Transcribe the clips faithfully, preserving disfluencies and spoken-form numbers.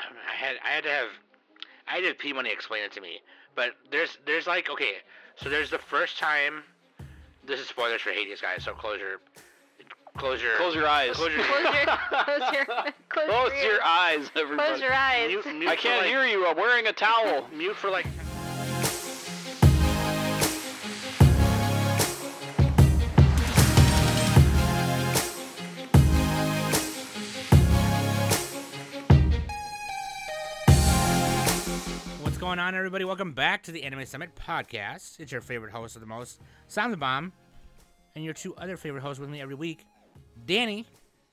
I had I had to have I had P Money explain it to me. But there's there's like okay, so there's the first time. This is spoilers for Hades, guys. So close your close your close your eyes. Close your close your close your close, close your, your eyes, everybody. Close your eyes. Mute, mute I can't like, hear you. I'm wearing a towel. Mute for like. What's going on, everybody? Welcome back to the Anime Summit podcast. It's your favorite host of the most, Sound the Bomb, and your two other favorite hosts with me every week, Danny.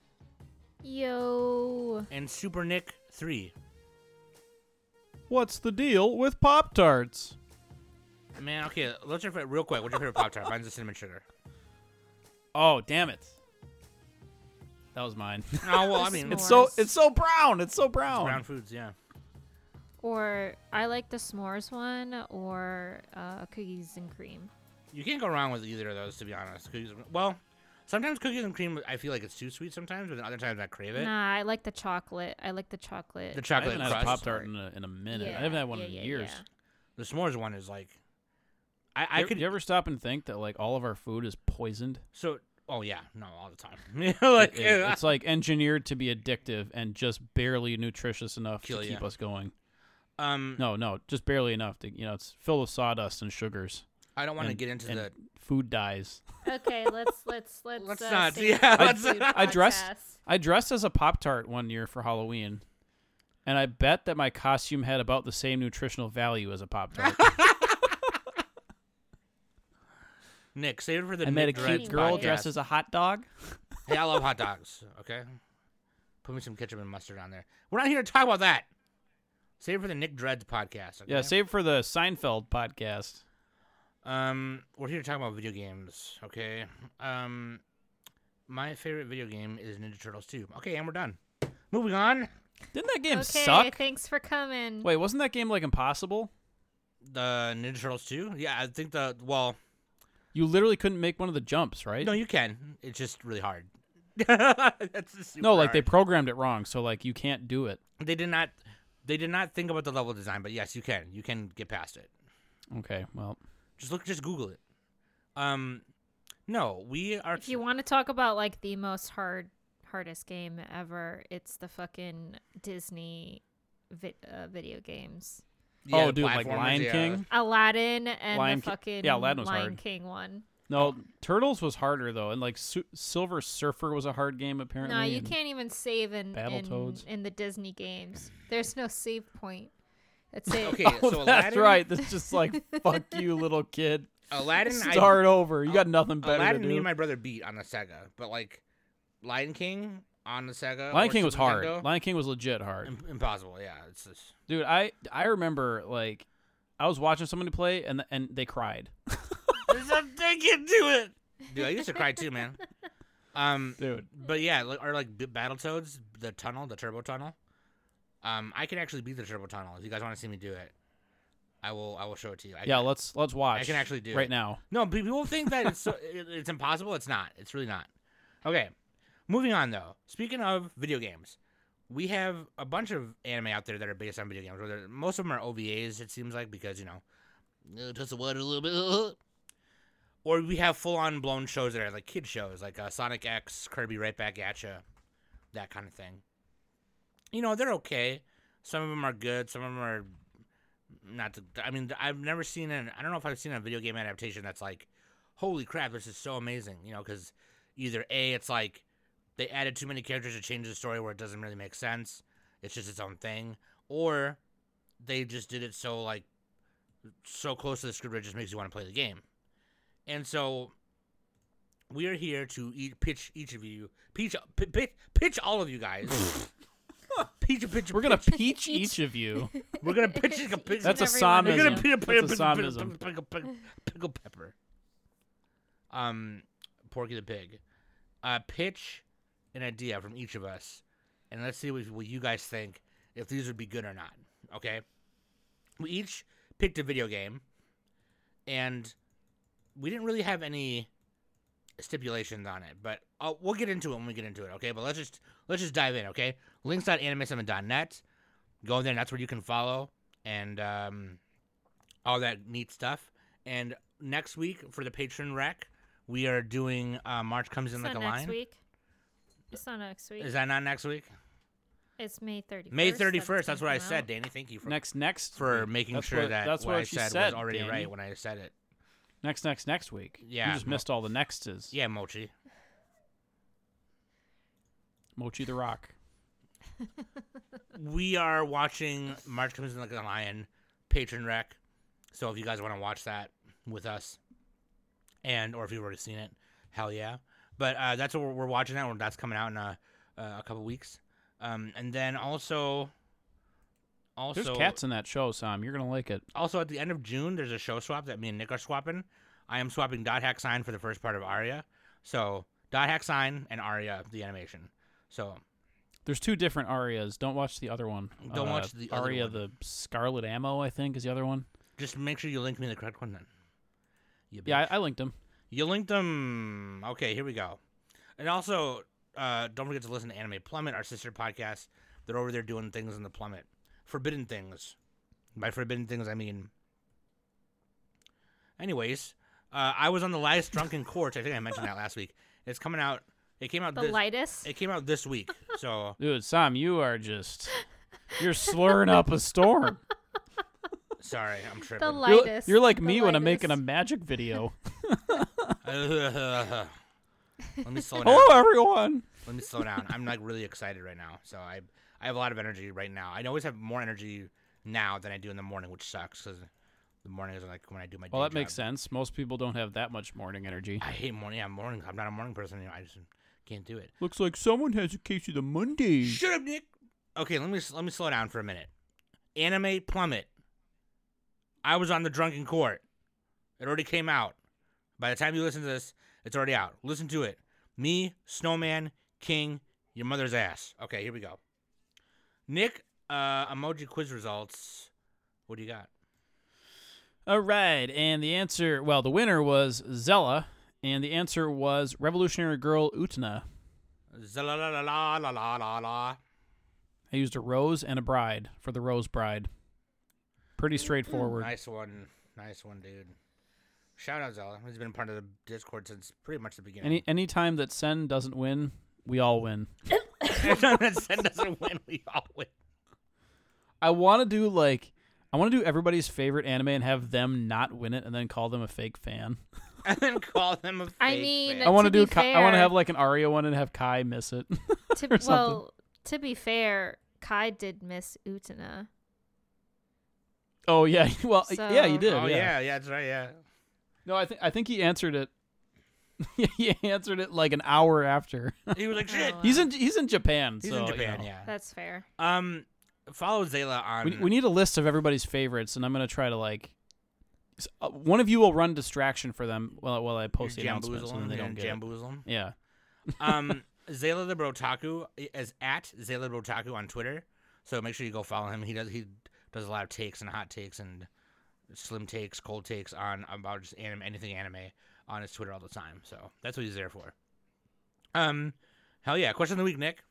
Yo. And Super Nick three. What's the deal with Pop-Tarts? Man, okay, let's real real quick. What's your favorite Pop Tart? Mine's the cinnamon sugar. Oh, damn it. That was mine. Oh well, I mean, It's so it's so brown. It's so brown. It's brown foods, yeah. Or I like the s'mores one, or uh, cookies and cream. You can't go wrong with either of those, to be honest. Cookies, well, sometimes cookies and cream, I feel like it's too sweet sometimes, but then other times I crave it. Nah, I like the chocolate. I like the chocolate. The I chocolate haven't had a crust. Pop-Tart in a, in a minute. Yeah, I haven't had one yeah, in yeah, years. yeah. The s'mores one is like, I, I you, could. you ever stop and think that like all of our food is poisoned? So, oh yeah, no, all the time. like, It- it- it's like engineered to be addictive and just barely nutritious enough Kill to keep ya. us going. um, No, no, just barely enough to you know. It's filled with sawdust and sugars. I don't want to and- get into and the. food dyes. Okay, let's let's let's. Let's uh, not, save yeah, the let's- food I dressed- podcast. I dressed as a Pop-Tart one year for Halloween, and I bet that my costume had about the same nutritional value as a Pop-Tart. Nick, save it for the I met a Nick cute Dreads girl podcast. dressed as a hot dog. Hey, I love hot dogs. Okay, put me some ketchup and mustard on there. We're not here to talk about that. Save it for the Nick Dreads podcast. Okay? Yeah, save for the Seinfeld podcast. Um, we're here to talk about video games. Okay. Um, my favorite video game is Ninja Turtles two. Okay, and we're done. Moving on. Didn't that game Okay, suck? thanks for coming. Wait, wasn't that game like impossible? The Ninja Turtles two. Yeah, I think the well. You literally couldn't make one of the jumps, right? No, you can. It's just really hard. That's just super no, like they hard. programmed it wrong, so like you can't do it. they did not. They did not think about the level design, but yes, you can. You can get past it. Okay, well, Just look. Just Google it. Um, no, we are. If you want to talk about like the most hard hardest game ever, it's the fucking Disney vi- uh, video games. yeah, oh, the dude, like platformers, Lion yeah. King. Aladdin and Lion the Ki- fucking yeah, Aladdin was Lion hard. King one. No, Turtles was harder though, and like Su- Silver Surfer was a hard game apparently. No, you and- can't even save in in, Battletoads. in the Disney games. There's no save point. That's it. Okay, Oh, so that's Aladdin, right. That's just like fuck you, little kid. Aladdin. I- Start over. You got nothing better Aladdin, to me do. and my brother beat on the Sega, but like Lion King on the Sega. Lion or King was Super hard. Nintendo, Lion King was legit hard. im- impossible. Yeah, it's just. Dude, I I remember like I was watching somebody play and and they cried. There's a they can do it. Dude, I used to cry too, man. Um, Dude. but yeah, like, or like B- Battletoads, the tunnel, the turbo tunnel. Um, I can actually beat the turbo tunnel. If you guys want to see me do it, I will. I will show it to you. I Yeah, can, let's let's watch. I can actually do right it. now. No, but people think that it's so, it, it's impossible. It's not. It's really not. Okay, moving on though. Speaking of video games, we have a bunch of anime out there that are based on video games. Whether most of them are O V As, it seems like, because you know, uh, just the water a little bit. Or we have full-on blown shows that are like kid shows, like uh, Sonic X, Kirby Right Back at Ya, that kind of thing. You know, they're okay. Some of them are good. Some of them are not. To, I mean, I've never seen an. I don't know if I've seen a video game adaptation that's like, holy crap, this is so amazing. You know, because either A, it's like they added too many characters to change the story where it doesn't really make sense. It's just its own thing, or they just did it so like so close to the script it just makes you want to play the game. And so we are here to eat, pitch each of you, pitch, pitch, pitch all of you guys. pitch, pitch, We're gonna pitch. peach each of you. We're gonna pitch a pitch. That's a and every one We're of gonna psalmism. you. pitch a That's a pickle, psalmism. pickle, pickle, pickle pepper. Um, Porky the Pig. Uh, pitch an idea from each of us, and let's see what, what you guys think if these would be good or not. Okay. We each picked a video game, and we didn't really have any stipulations on it, but uh, we'll get into it when we get into it, okay? But let's just let's just dive in, okay? links dot anime summit dot net. go there. And that's where you can follow and um, all that neat stuff. And next week for the Patreon rec, we are doing uh, March Comes in It's Like a not next Lion. week. It's not next week. Is that not next week? It's May thirty-first. May thirty-first. That's what I said, Danny. Thank you for Next, next for week. making That's sure what, that that's what, what I she said, said was already Danny. right when I said it. Next, next, next week. Yeah, You just mo- missed all the nexts. Yeah, Mochi. Mochi the Rock. We are watching March Comes in Like a Lion Patreon rec. So if you guys want to watch that with us, and or if you've already seen it, hell yeah. But uh, that's what we're, we're watching now. That's coming out in a, uh, a couple weeks. Um, and then also, also, There's cats in that show, Sam. You're gonna like it. also at the end of June, there's a show swap that me and Nick are swapping. I am swapping Dot Hack Sign for the first part of Arya. So Dot Hack Sign and Arya, the animation. So There's two different Arias. Don't watch the other one. Don't Uh, watch the other Aria, one. the Scarlet Ammo, I think, is the other one. just make sure you link me the correct one then. You Yeah, bitch. I, I linked them. You linked them. Okay, here we go. And also, uh, don't forget to listen to Anime Plummet, our sister podcast. They're over there doing things in the Plummet. Forbidden things. By forbidden things, I mean... Anyways, uh, I was on the last Drunken Court. I think I mentioned that last week. It's coming out... It came out The this... lightest. It came out this week, so... Dude, Sam, you are just... You're slurring up a storm. Sorry, I'm tripping. The You're, lightest. you're like the me when I'm making a lightest. magic video. Let me slow down. Hello, everyone. Let me slow down. I'm like really excited right now. So I I have a lot of energy right now. I always have more energy now than I do in the morning, which sucks because the morning is like when I do my. Well, day that makes job. sense. Most people don't have that much morning energy. I hate morning. Yeah, morning. I'm not a morning person. You know, I just can't do it. Looks like someone has a case of the Mondays. Shut up, Nick. Okay, let me let me slow down for a minute. Anime Plummet. I was on the Drunken Court. It already came out. By the time you listen to this, it's already out. Listen to it. Me, Snowman, King, your mother's ass. Okay, here we go. Nick, uh, emoji quiz results. What do you got? All right, and the answer, well, the winner was Zella, and the answer was Revolutionary Girl Utena. Zala la la la la la la la. I used a rose and a bride for the Rose Bride. Pretty straightforward. Nice one. Nice one, dude. Shout out Zella. He's been part of the Discord since pretty much the beginning. Any any time that Sen doesn't win, we all win. Anytime that Sen doesn't win, we all win. I want to do like I want to do everybody's favorite anime and have them not win it and then call them a fake fan. And then call them a fake I mean, fan. I want to to do be Kai, I want to fair- have like an Aria one and have Kai miss it. To, or something. well, to be fair, Kai did miss Utena. Oh yeah, well yeah, he So- did. Oh yeah. yeah, yeah, that's right. Yeah. No, I think I think he answered it. He answered it like an hour after. He was like, "Shit." Oh, He's wow. in he's in Japan. He's so, in you Japan. know. Yeah. That's fair. Um, follow Zayla on. We we need a list of everybody's favorites, and I'm gonna try to like. s- uh, One of you will run distraction for them while while I post the announcements, and then they don't get it. Jamboozle 'em. Yeah. Um, Zayla the Brotaku is at Zayla Brotaku on Twitter, so make sure you go follow him. He does he does a lot of takes and hot takes and slim takes, cold takes on about just anime, anything anime on his Twitter all the time. So that's what he's there for. Um, hell yeah! Question of the week, Nick.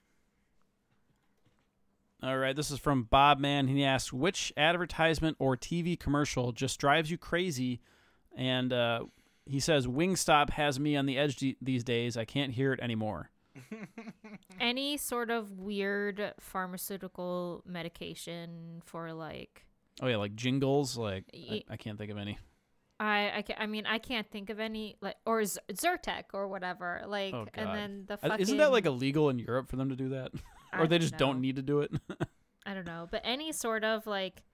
All right, this is from Bob Man. He asks, which advertisement or T V commercial just drives you crazy? And uh, he says, Wingstop has me on the edge d- these days. I can't hear it anymore. Any sort of weird pharmaceutical medication for like Oh, yeah, like jingles. Like, I, Ye- I can't think of any. I I, ca- I mean I can't think of any like or Z- Zyrtec or whatever like Oh, and God. then the Uh, fucking Isn't that like illegal in Europe for them to do that? I or they don't just don't know. need to do it? I don't know, but any sort of like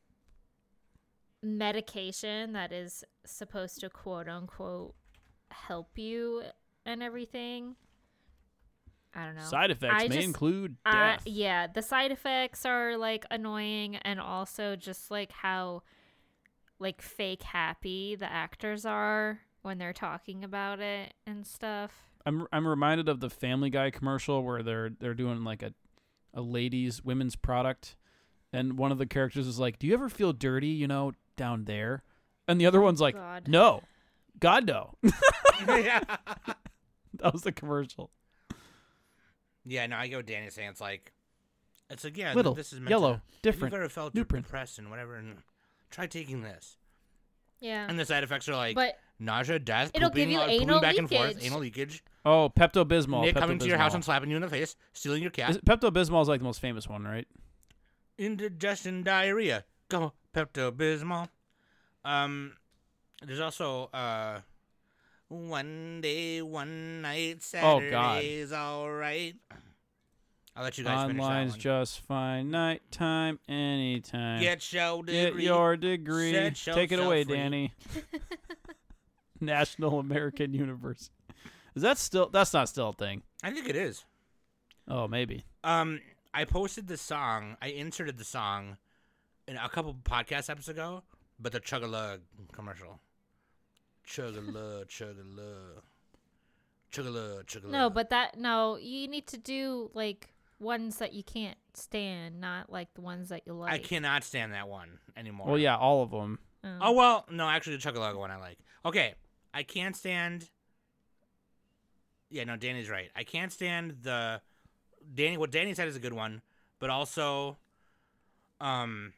medication that is supposed to quote unquote help you and everything. I don't know. Side effects I may just- include I- death. yeah, the side effects are like annoying, and also just like how like fake happy the actors are when they're talking about it and stuff. I'm I'm reminded of the Family Guy commercial where they're they're doing like a a ladies women's product, and one of the characters is like, "Do you ever feel dirty, you know, down there?" And the other one's like, God. "No, God no." yeah. That was the commercial. Yeah, no, I get what Danny's saying. It's like, It's like, yeah, Little, this is meant yellow, to, different, If you've ever felt new print. depressed and whatever, and try taking this. Yeah. And the side effects are like But nausea, death, it'll pooping, give you uh, pooping anal back and forth, leakage. anal leakage, Oh, Pepto Bismol. Nick coming to your house and slapping you in the face, stealing your cat, Pepto Bismol is like the most famous one, right? indigestion, diarrhea. Go Pepto Bismol. Um, there's also uh, one day, one night, Oh, God. Saturday's all right. I'll let you guys finish that Online's one. just fine. Nighttime, anytime. Get your Get degree. your degree. Set Take it yourself away, free. Danny. National American University. Is that still? That's not still a thing. I think it is. Oh, maybe. Um, I posted the song. I inserted the song in a couple podcast episodes ago, but the Chug-a-Lug commercial. Chug-a-Lug, Chug-a-Lug, Chug-a-Lug, Chug-a-Lug. no, but that no, you need to do like ones that you can't stand, not like the ones that you like. I cannot stand that one anymore. Well, yeah, all of them. Oh. Oh well, no, actually the Chug-a-Lug one I like. Okay, I can't stand. Yeah, no, Danny's right. I can't stand the Danny. What Danny said is a good one, but also, um,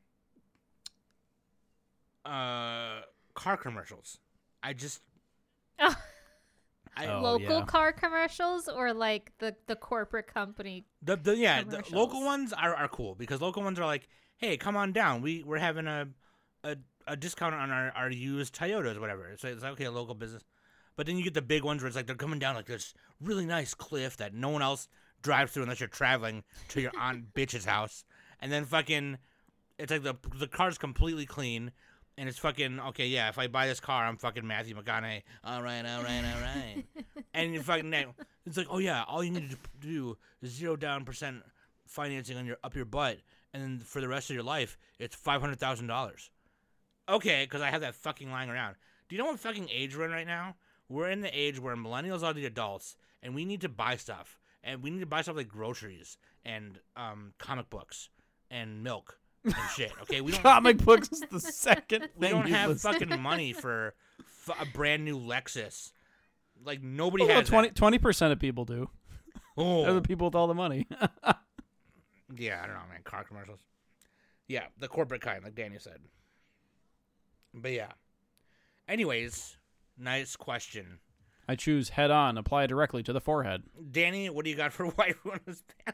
uh, car commercials. I just. Oh. I, Oh, Local yeah. car commercials or like the the corporate company. The, the yeah, the Commercials. local ones are, are cool because local ones are like, hey, come on down. We we're having a a, a discount on our, our used Toyotas, whatever. So it's like, okay, a local business. But then you get the big ones where it's like they're coming down like this really nice cliff that no one else drives through unless you're traveling to your aunt bitch's house. And then fucking, it's like the the car's completely clean. And it's fucking, okay, yeah, if I buy this car, I'm fucking Matthew McConaughey. All right, all right, all right. And you fucking, it's like, oh, yeah, all you need to do is zero down percent financing on your up your butt. And then for the rest of your life, it's five hundred thousand dollars. Okay, because I have that fucking lying around. Do you know what fucking age we're in right now? We're in the age where millennials are the adults, and we need to buy stuff. And we need to buy stuff like groceries and um, comic books and milk. And shit, okay? We don't Comic books is the second thing. we don't you have listen- fucking money for f- a brand new Lexus. Like nobody Well, has twenty that. twenty percent of people do. They're Oh, the people with all the money. yeah, I don't know, man. Car commercials. Yeah, the corporate kind, like Danny said. But yeah. Anyways, nice question, I choose head on. Apply directly to the forehead. Danny. What do you got for white runners band?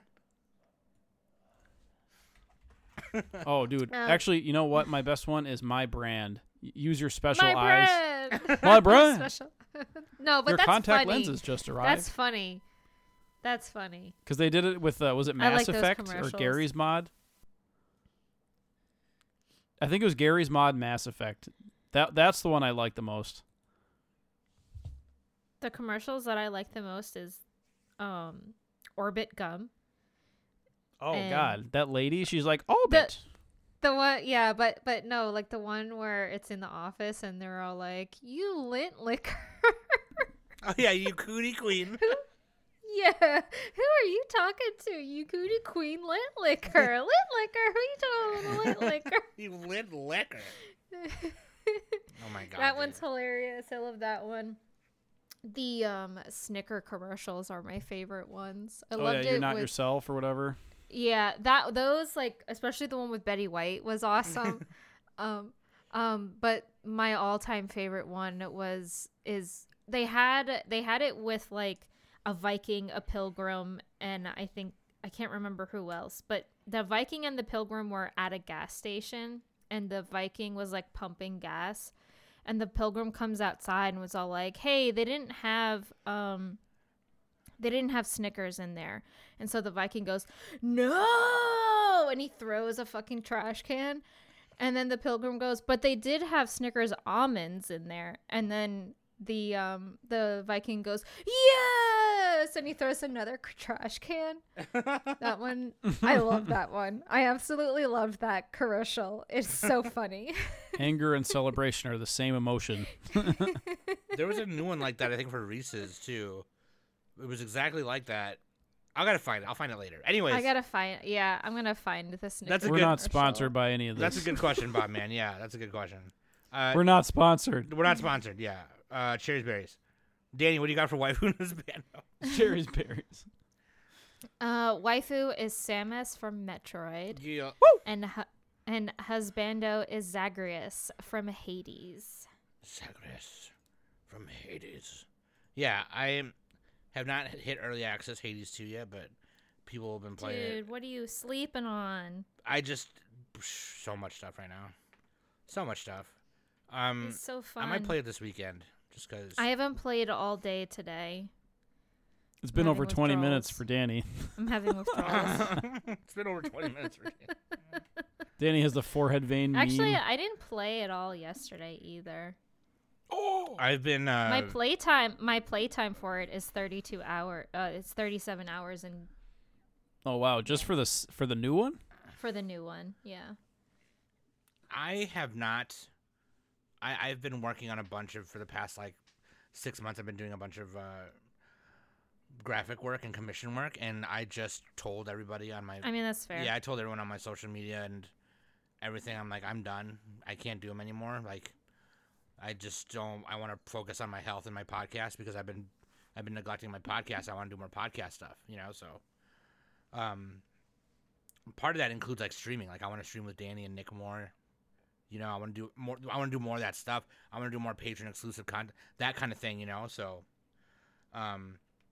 Oh, dude. Um, Actually, you know what? My best one is My Brand. Y- Use your special My eyes. brand. My brand. Special. No, but Your that's contact funny. lenses just That's arrived. funny. That's funny. Because they did it with, uh, was it I Mass like those Effect or commercials. Gary's Mod? I think it was Gary's Mod Mass Effect. That That's the one I like the most. The commercials that I like the most is um Orbit gum. Oh, And God. That lady, she's like, oh, bit. The one, yeah, but but no, like the one where it's in the office and they're all like, "You lint liquor." Oh yeah, you cootie queen. Yeah, who are you talking to? You cootie queen lint liquor, lint liquor. Who you talking about lint liquor? You lit liquor. Oh my god. That dude. one's hilarious. I love that one. The um Snicker commercials are my favorite ones. I Oh, loved yeah, you're it not with yourself or whatever. yeah, that those like especially the one with Betty White was awesome. um um but my all-time favorite one was is they had they had it with like a Viking, a Pilgrim, and I think I can't remember who else, but the Viking and the Pilgrim were at a gas station and the Viking was like pumping gas and the Pilgrim comes outside and was all like, "Hey, they didn't have um they didn't have Snickers in there." And so the Viking goes, "No!" And he throws a fucking trash can. And then the Pilgrim goes, "But they did have Snickers almonds in there." And then the um the Viking goes, "Yes!" And he throws another c- trash can. That one, I love that one. I absolutely loved that commercial. It's so funny. Anger and celebration are the same emotion. There was a new one like that, I think, for Reese's too. It was exactly like that. I gotta find it. I'll find it later. Anyways, I gotta find, yeah, I'm gonna find the Snickers. That's a We're good not commercial. sponsored by any of this. that's a good question, Bob. Man, yeah, that's a good question. Uh, We're not sponsored. we're not sponsored. Yeah, uh, cherries berries. Danny, what do you got for white Runa's band? Cherries berries. Uh, waifu is Samus from Metroid, Yeah. and hu- and husbando is Zagreus from Hades. Zagreus from Hades. Yeah, I have not hit early access Hades two yet, but people have been playing it. Dude, what are you sleeping on? I just so much stuff right now, so much stuff. Um, It's so fun. I might play it this weekend just because. I haven't played all day today. It's been I'm over having twenty minutes withdrawals. for Danny. I'm having withdrawals. It's been over twenty minutes. For Danny has the forehead vein Actually, meme. I didn't play at all yesterday either. oh, I've been. Uh, my playtime, my playtime for it is thirty-two hour. Uh, it's thirty-seven hours, and Oh wow, just for the s- for the new one? for the new one, yeah. I have not. I I've been working on a bunch of for the past like six months. I've been doing a bunch of uh, graphic work and commission work, and I just told everybody on my. I mean, that's fair. Yeah, I told everyone on my social media and everything. I'm like, I'm done. I can't do them anymore. Like, I just don't. I want to focus on my health and my podcast because I've been, I've been neglecting my podcast. I want to do more podcast stuff. You know, so, um, part of that includes like streaming. Like, I want to stream with Danny and Nick more. You know, I want to do more. I want to do more of that stuff. I want to do more patron exclusive content, that kind of thing. You know, so, um.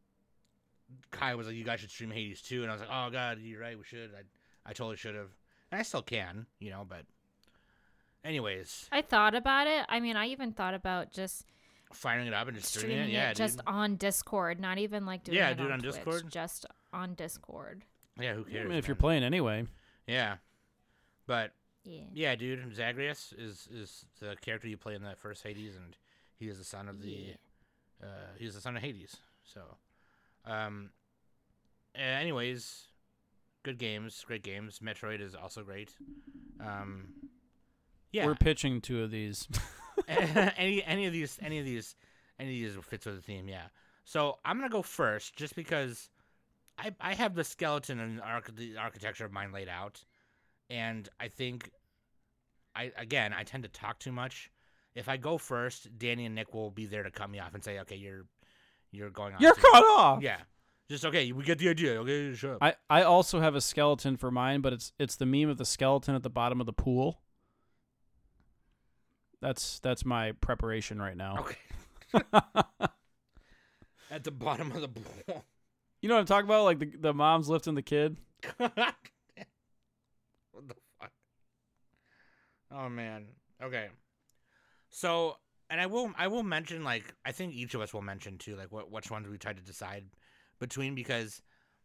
Kai was like, "You guys should stream Hades too," and I was like, "Oh God, you're right. We should. I, I totally should have, and I still can, you know." But, anyways, I thought about it. I mean, I even thought about just firing it up and just streaming, streaming it, yeah, it just dude. on Discord, not even like doing Yeah, it do it on, on Twitch, Discord. just on Discord. Yeah, who I cares? mean, if you're man? playing anyway. yeah, but Yeah. yeah, dude, Zagreus is is the character you play in that first Hades, and he is the son of the, Yeah. uh, he's the son of Hades. So, um, uh, anyways, good games, great games. Metroid is also great. Um, yeah. We're pitching two of these. any any of these any of these any of these fits with the theme, yeah. So I'm gonna go first, just because I I have the skeleton and arch- the architecture of mine laid out, and I think I again I tend to talk too much. If I go first, Danny and Nick will be there to cut me off and say, "Okay, you're you're going on." You're too cut much." off. Yeah, just okay. We get the idea. Okay, shut up. I, I also have a skeleton for mine, but it's it's the meme of the skeleton at the bottom of the pool. That's that's my preparation right now. Okay. At the bottom of the pool. You know what I'm talking about? Like the the mom's lifting the kid. What the fuck? Oh man. Okay. So, and I will I will mention, like, I think each of us will mention too, like what which ones we tried to decide between, because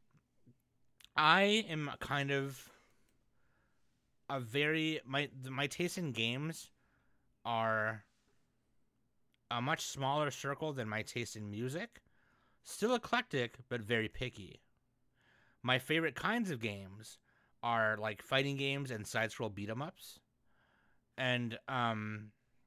I am kind of a very my my taste in games are a much smaller circle than my taste in music. Still eclectic, but very picky. My favorite kinds of games are like fighting games and side scroll beat 'em ups. And um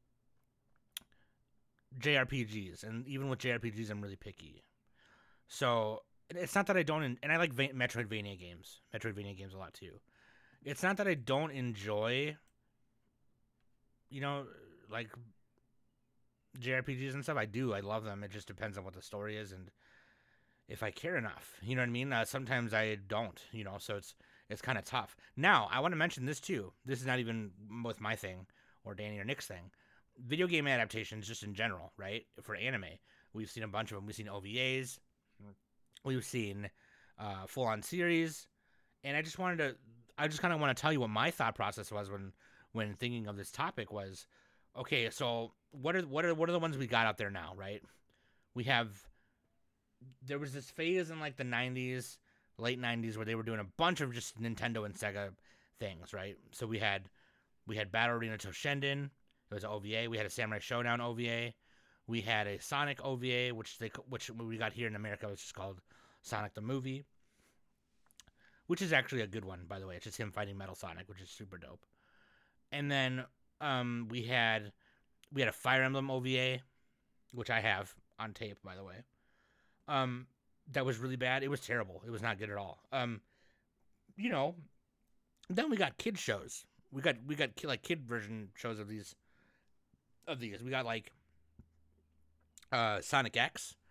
J R P Gs. And even with J R P Gs I'm really picky. So it's not that I don't en- and I like Va- Metroidvania games. Metroidvania games a lot too. It's not that I don't enjoy, you know, like J R P Gs and stuff. I do. I love them. It just depends on what the story is and if I care enough. You know what I mean? Uh, sometimes I don't, you know, so it's it's kind of tough. Now, I want to mention this too. This is not even with my thing or Danny or Nick's thing. Video game adaptations just in general, right? For anime. We've seen a bunch of them. We've seen O V As. We've seen uh, full-on series. And I just wanted to, I just kind of want to tell you what my thought process was when when thinking of this topic was, okay, so what are what are what are the ones we got out there now, right? We have, there was this phase in like the nineties, late nineties, where they were doing a bunch of just Nintendo and Sega things, right? So we had we had Battle Arena Toshinden, it was an O V A. We had a Samurai Showdown O V A. We had a Sonic O V A, which they which we got here in America was just called Sonic the Movie, which is actually a good one, by the way. It's just him fighting Metal Sonic, which is super dope. And then um, we had we had a Fire Emblem O V A, which I have on tape, by the way. Um, that was really bad. It was terrible. It was not good at all. Um, you know, then we got kid shows. We got we got ki- like kid version shows of these of these. We got like uh, Sonic X,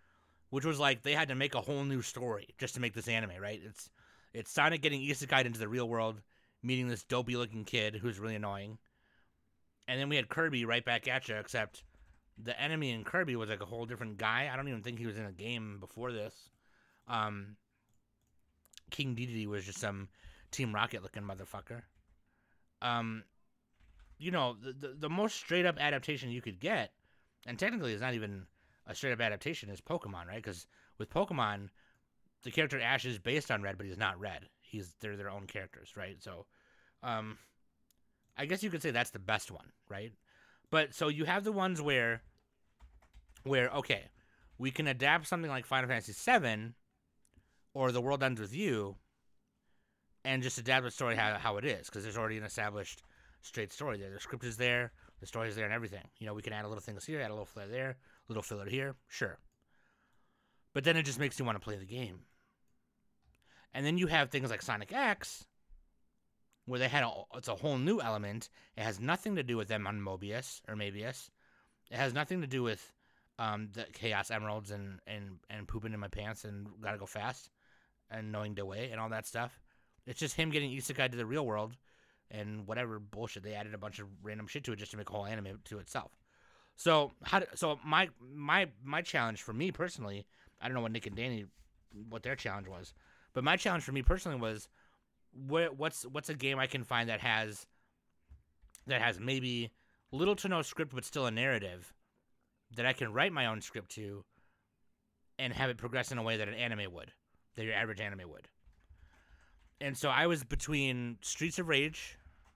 which was like they had to make a whole new story just to make this anime, right? It's it's Sonic getting isekai'd into the real world, meeting this dopey looking kid who's really annoying. And then we had Kirby right back at you, except the enemy in Kirby was like a whole different guy. I don't even think he was in a game before this. Um, King Dedede was just some Team Rocket looking motherfucker. Um, you know, the, the the most straight up adaptation you could get, and technically it's not even a straight up adaptation, is Pokemon, right? Because with Pokemon, the character Ash is based on Red, but he's not Red. He's they're their own characters, right? So, um, I guess you could say that's the best one, right? But so you have the ones where, where okay, we can adapt something like Final Fantasy seven, or The World Ends With You, and just adapt the story how how it is, because there's already an established straight story there. The script is there, the story is there, and everything. You know, we can add a little things here, add a little flair there, a little filler here, sure. But then it just makes you want to play the game. And then you have things like Sonic X, where they had a, it's a whole new element. It has nothing to do with them on Mobius or Mabius. It has nothing to do with um, the Chaos Emeralds and, and, and pooping in my pants and gotta go fast and knowing the way and all that stuff. It's just him getting isekai to the real world and whatever bullshit. They added a bunch of random shit to it just to make a whole anime to itself. So how? Do, so my my my challenge for me personally, I don't know what Nick and Danny, what their challenge was. But my challenge for me personally was, what, what's what's a game I can find that has that has maybe little to no script but still a narrative that I can write my own script to and have it progress in a way that an anime would, that your average anime would. And so I was between Streets of Rage,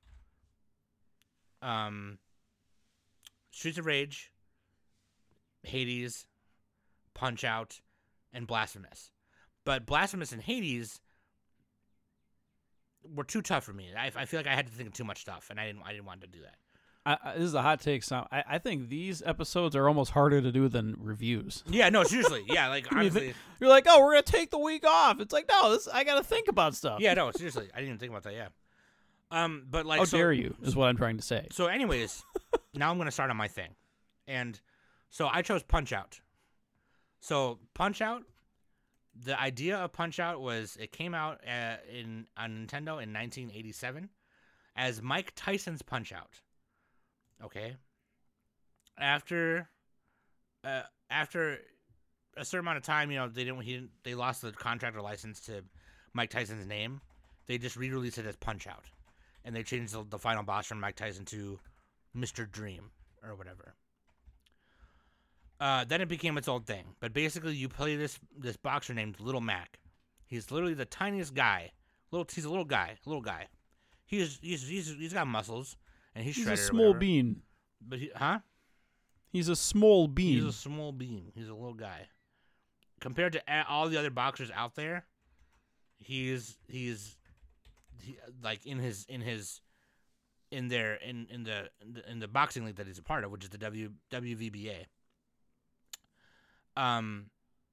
um, Streets of Rage, Hades, Punch-Out, and Blasphemous. But Blasphemous and Hades were too tough for me. I, I feel like I had to think of too much stuff, and I didn't. I didn't want to do that. I, I, this is a hot take. So I, I think these episodes are almost harder to do than reviews. Yeah, no, seriously. Yeah, like You honestly. think- You're like, oh, we're gonna take the week off. It's like, no, this I gotta think about stuff. Yeah, no, seriously. I didn't even think about that. Yeah. Um, but like, How so, dare you? Is what I'm trying to say. So, anyways, now I'm gonna start on my thing, and so I chose Punch Out. So Punch Out. The idea of Punch Out was it came out uh, in on Nintendo in nineteen eighty-seven as Mike Tyson's Punch Out. Okay. After, uh, after a certain amount of time, you know, they didn't. He didn't. They lost the contract or license to Mike Tyson's name. They just re-released it as Punch Out, and they changed the, the final boss from Mike Tyson to Mister Dream or whatever. Uh, then it became its own thing. But basically, you play this this boxer named Little Mac. He's literally the tiniest guy. Little, he's a little guy, little guy. He's he's he's he's got muscles and he's, He's shredded a or small whatever. bean. But he, huh? He's a small bean. He's a small bean. He's a little guy. Compared to a- all the other boxers out there, he's he's he, like in his in his in their in in the, in the in the boxing league that he's a part of, which is the W W V B A. Um,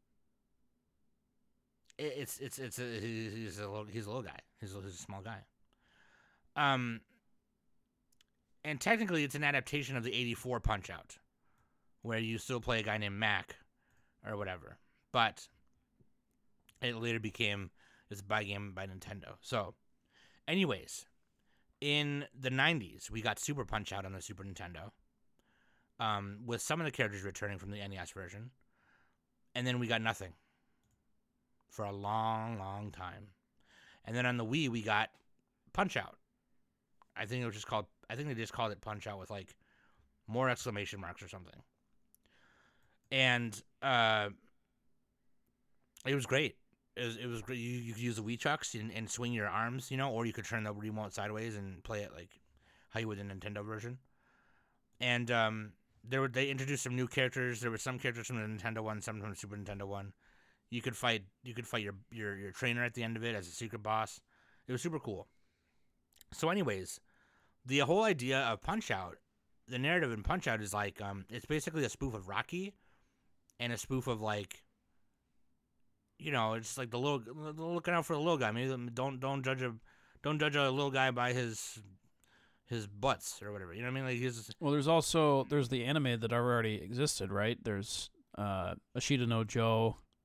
it, it's it's it's a, he's a little, he's a little guy. He's a, he's a small guy. Um, and technically, it's an adaptation of the eighty-four Punch Out, where you still play a guy named Mac, or whatever. But it later became this by game by Nintendo. So, anyways, in the nineties, we got Super Punch Out on the Super Nintendo, um, with some of the characters returning from the N E S version. And then we got nothing for a long, long time. And then on the Wii, we got Punch Out. I think it was just called, I think they just called it Punch Out with like more exclamation marks or something. And uh, it was great. It was, it was great. You, you could use the Wii chucks and, and swing your arms, you know, or you could turn the remote sideways and play it like how you would in the Nintendo version. And, um, There were they introduced some new characters. There were some characters from the Nintendo one, some from the Super Nintendo one. You could fight you could fight your, your, your trainer at the end of it as a secret boss. It was super cool. So anyways, the whole idea of Punch Out, the narrative in Punch Out is like um it's basically a spoof of Rocky and a spoof of like, you know, it's like the little looking out for the little guy. Maybe don't don't judge a don't judge a little guy by his his butts or whatever, you know what I mean? Like he's Well, there's also there's the anime that already existed, right? There's uh, Ashita no Joe,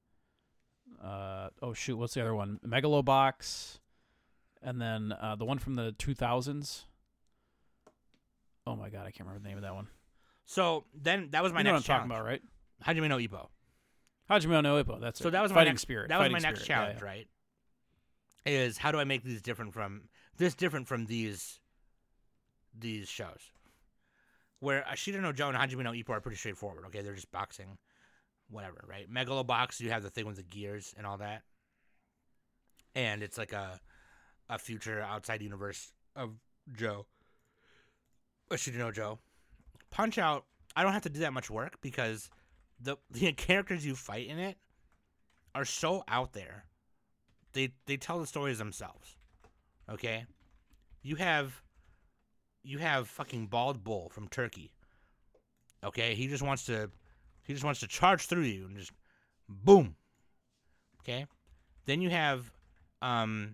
Uh, oh shoot, what's the other one? Megalobox, and then uh, the one from the two thousands. Oh my god, I can't remember the name of that one. So then that was my you know next what I'm challenge. talking about, right? Hajime no Ippo. Hajime no Ippo. That's So it. that was my Fighting next, Spirit. That was Fighting my next Spirit. Yeah, challenge, yeah. right? Is how do I make these different from this different from these these shows? Where Ashita no Joe and Hajime no Ippo are pretty straightforward. Okay, they're just boxing, whatever, right? Megalobox, you have the thing with the gears and all that, and it's like a a future outside universe of Joe. Ashita no Joe. Punch Out, I don't have to do that much work because the the characters you fight in it are so out there. They they tell the stories themselves. Okay? You have you have fucking Bald Bull from Turkey. Okay? He just wants to he just wants to charge through you and just boom. Okay? Then you have um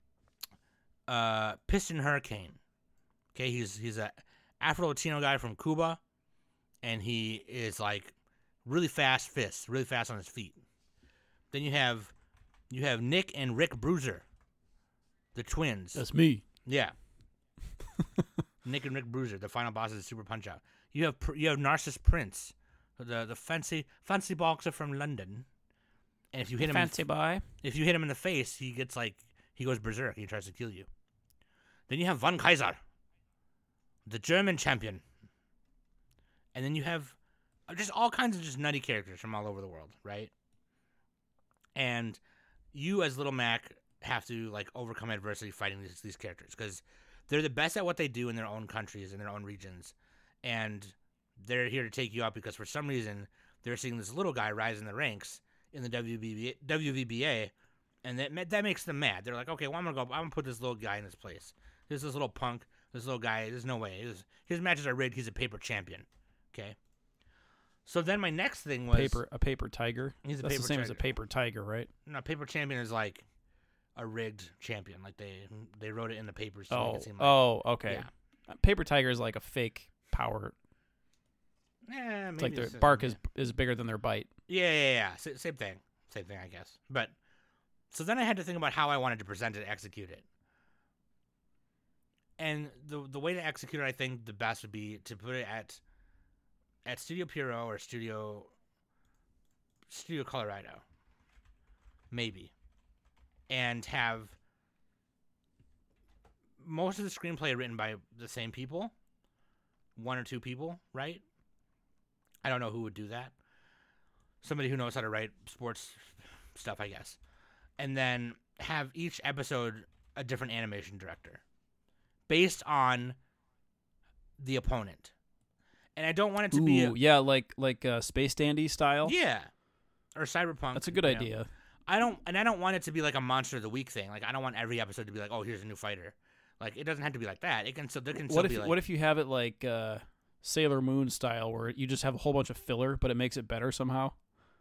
uh Piston Hurricane. Okay, he's he's a Afro-Latino guy from Cuba, and he is like really fast fists, really fast on his feet. Then you have you have Nick and Rick Bruiser, the twins. That's me. Yeah. Nick and Rick Bruiser, the final bosses of Super Punch Out. You have you have Narcissus Prince, the the fancy fancy boxer from London. And if you hit him, Fancy in, boy. if you hit him in the face, he gets like he goes berserk. He tries to kill you. Then you have Von Kaiser, the German champion. And then you have just all kinds of just nutty characters from all over the world, right? And you as Little Mac have to like overcome adversity fighting these these characters because they're the best at what they do in their own countries, in their own regions. And they're here to take you out because for some reason they're seeing this little guy rise in the ranks in the W V B A, and that that makes them mad. They're like, okay, well, I'm gonna go. I'm gonna put this little guy in his place. This this little punk, this little guy. There's no way. His, his matches are rigged. He's a paper champion. Okay. So then my next thing was Paper a paper tiger. He's a That's paper the same as a tiger. paper tiger, right? No, paper champion is like a rigged champion. Like they they wrote it in the papers to Oh, make it seem like oh, okay. yeah. Uh, Paper tiger is like a fake power. Eh, It's maybe like their it's- bark yeah. is is bigger than their bite. Yeah, yeah, yeah. S- same thing. Same thing, I guess. But so then I had to think about how I wanted to present it, execute it. And the the way to execute it, I think the best would be to put it at at Studio Pierrot or Studio Studio Colorado, maybe, and have most of the screenplay written by the same people, one or two people, right? I don't know who would do that. Somebody who knows how to write sports stuff, I guess. And then have each episode a different animation director based on the opponent. And I don't want it to Ooh, be a, yeah, like like uh, Space Dandy style. yeah, or Cyberpunk. That's a good you know. idea. I don't, and I don't want it to be like a Monster of the Week thing. Like I don't want every episode to be like, oh, here's a new fighter. Like it doesn't have to be like that. It can still, there can What still if be like, what if you have it like uh, Sailor Moon style, where you just have a whole bunch of filler, but it makes it better somehow?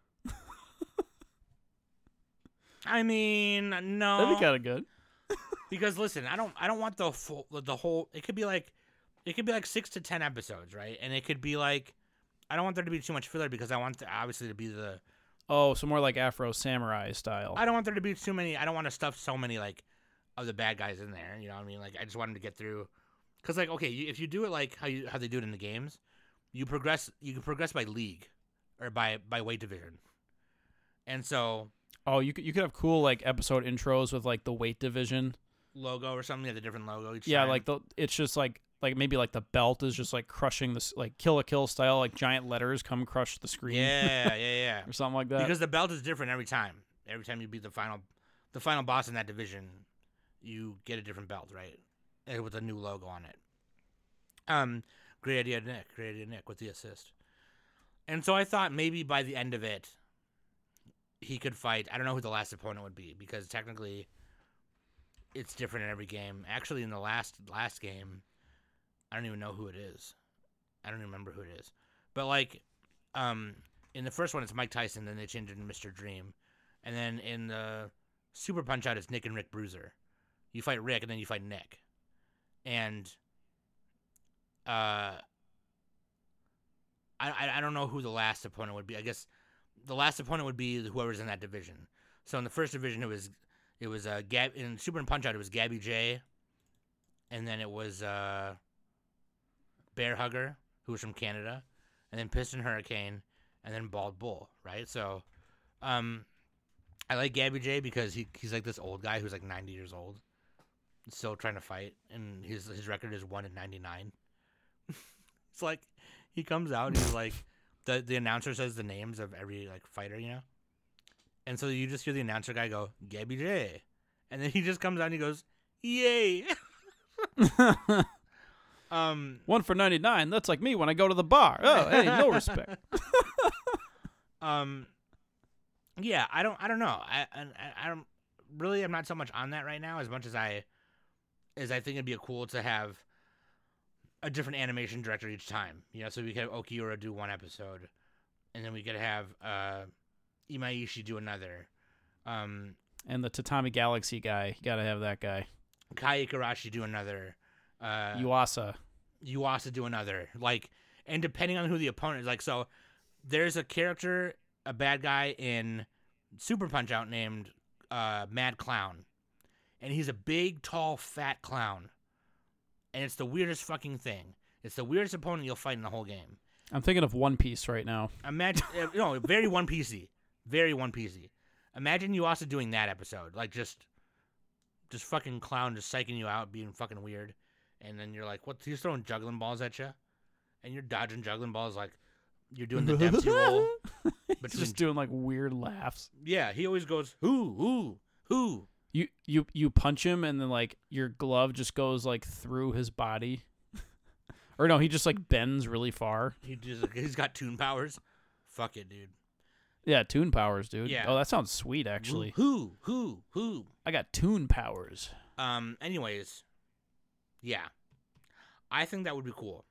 I mean, no, That'd be kind of good. because listen, I don't, I don't want the full, the whole. It could be like, it could be like six to ten episodes, right? And it could be like, I don't want there to be too much filler because I want the, obviously to be the. Oh, so more like Afro Samurai style. I don't want there to be too many. I don't want to stuff so many like of the bad guys in there. You know what I mean? Like I just want them to get through. Cause like okay, you, if you do it like how you how they do it in the games, you progress. You can progress by league, or by by weight division. And so Oh, you could you could have cool like episode intros with like the weight division. logo or something, you have a different logo each Yeah, time. like the it's just like like maybe like the belt is just like crushing this like Kill a Kill style, like giant letters come crush the screen. yeah, yeah, yeah. or something like that. Because the belt is different every time. Every time you beat the final, the final boss in that division, you get a different belt, right? And with a new logo on it. Um, great idea, Nick. Great idea, Nick, with the assist. And so I thought maybe by the end of it, he could fight. I don't know who the last opponent would be because technically, it's different in every game. Actually, in the last last game, I don't even know who it is. I don't even remember who it is. But like, um, in the first one, it's Mike Tyson. Then they changed it to Mister Dream, and then in the Super Punch Out, it's Nick and Rick Bruiser. You fight Rick, and then you fight Nick, and uh, I I, I don't know who the last opponent would be. I guess the last opponent would be whoever's in that division. So in the first division, it was it was uh, Gab in Super Punch Out. It was Gabby J, and then it was uh, Bear Hugger, who was from Canada, and then Piston Hurricane, and then Bald Bull. Right. So, um, I like Gabby J because he he's like this old guy who's like ninety years old, still trying to fight, and his his record is one in ninety-nine. It's like he comes out and he's like, the the announcer says the names of every like fighter, you know, and so you just hear the announcer guy go Gabby J, and then he just comes out and he goes, yay. um, One for ninety-nine. That's like me when I go to the bar. Oh, hey, no respect. um, yeah, I don't I don't know. I I I don't really. I'm not so much on that right now as much as I as I think it'd be cool to have a different animation director each time, you know, so we could have Okiura do one episode, and then we could have uh, Imaishi do another. Um, And the Tatami Galaxy guy, you gotta have that guy. Kai Ikarashi do another. Uh, Yuasa. Yuasa do another. Like, and depending on who the opponent is, like, so there's a character, a bad guy in Super Punch Out named uh, Mad Clown, and he's a big, tall, fat clown. And it's the weirdest fucking thing. It's the weirdest opponent you'll fight in the whole game. I'm thinking of One Piece right now. Imagine, uh, no, very One Piecey, very One Piecey. Imagine you also doing that episode, like just, just fucking clown, just psyching you out, being fucking weird, and then you're like, what? He's throwing juggling balls at you, and you're dodging juggling balls like you're doing the Dempsey roll. He's Between, just doing like weird laughs. yeah, he always goes who, who, who. You you you punch him and then like your glove just goes like through his body. Or no, he just like bends really far. He just he's got toon powers. Fuck it, dude. Yeah, toon powers, dude. Yeah. Oh, that sounds sweet actually. Who, who, who? I got toon powers. Um. Anyways, yeah, I think that would be cool.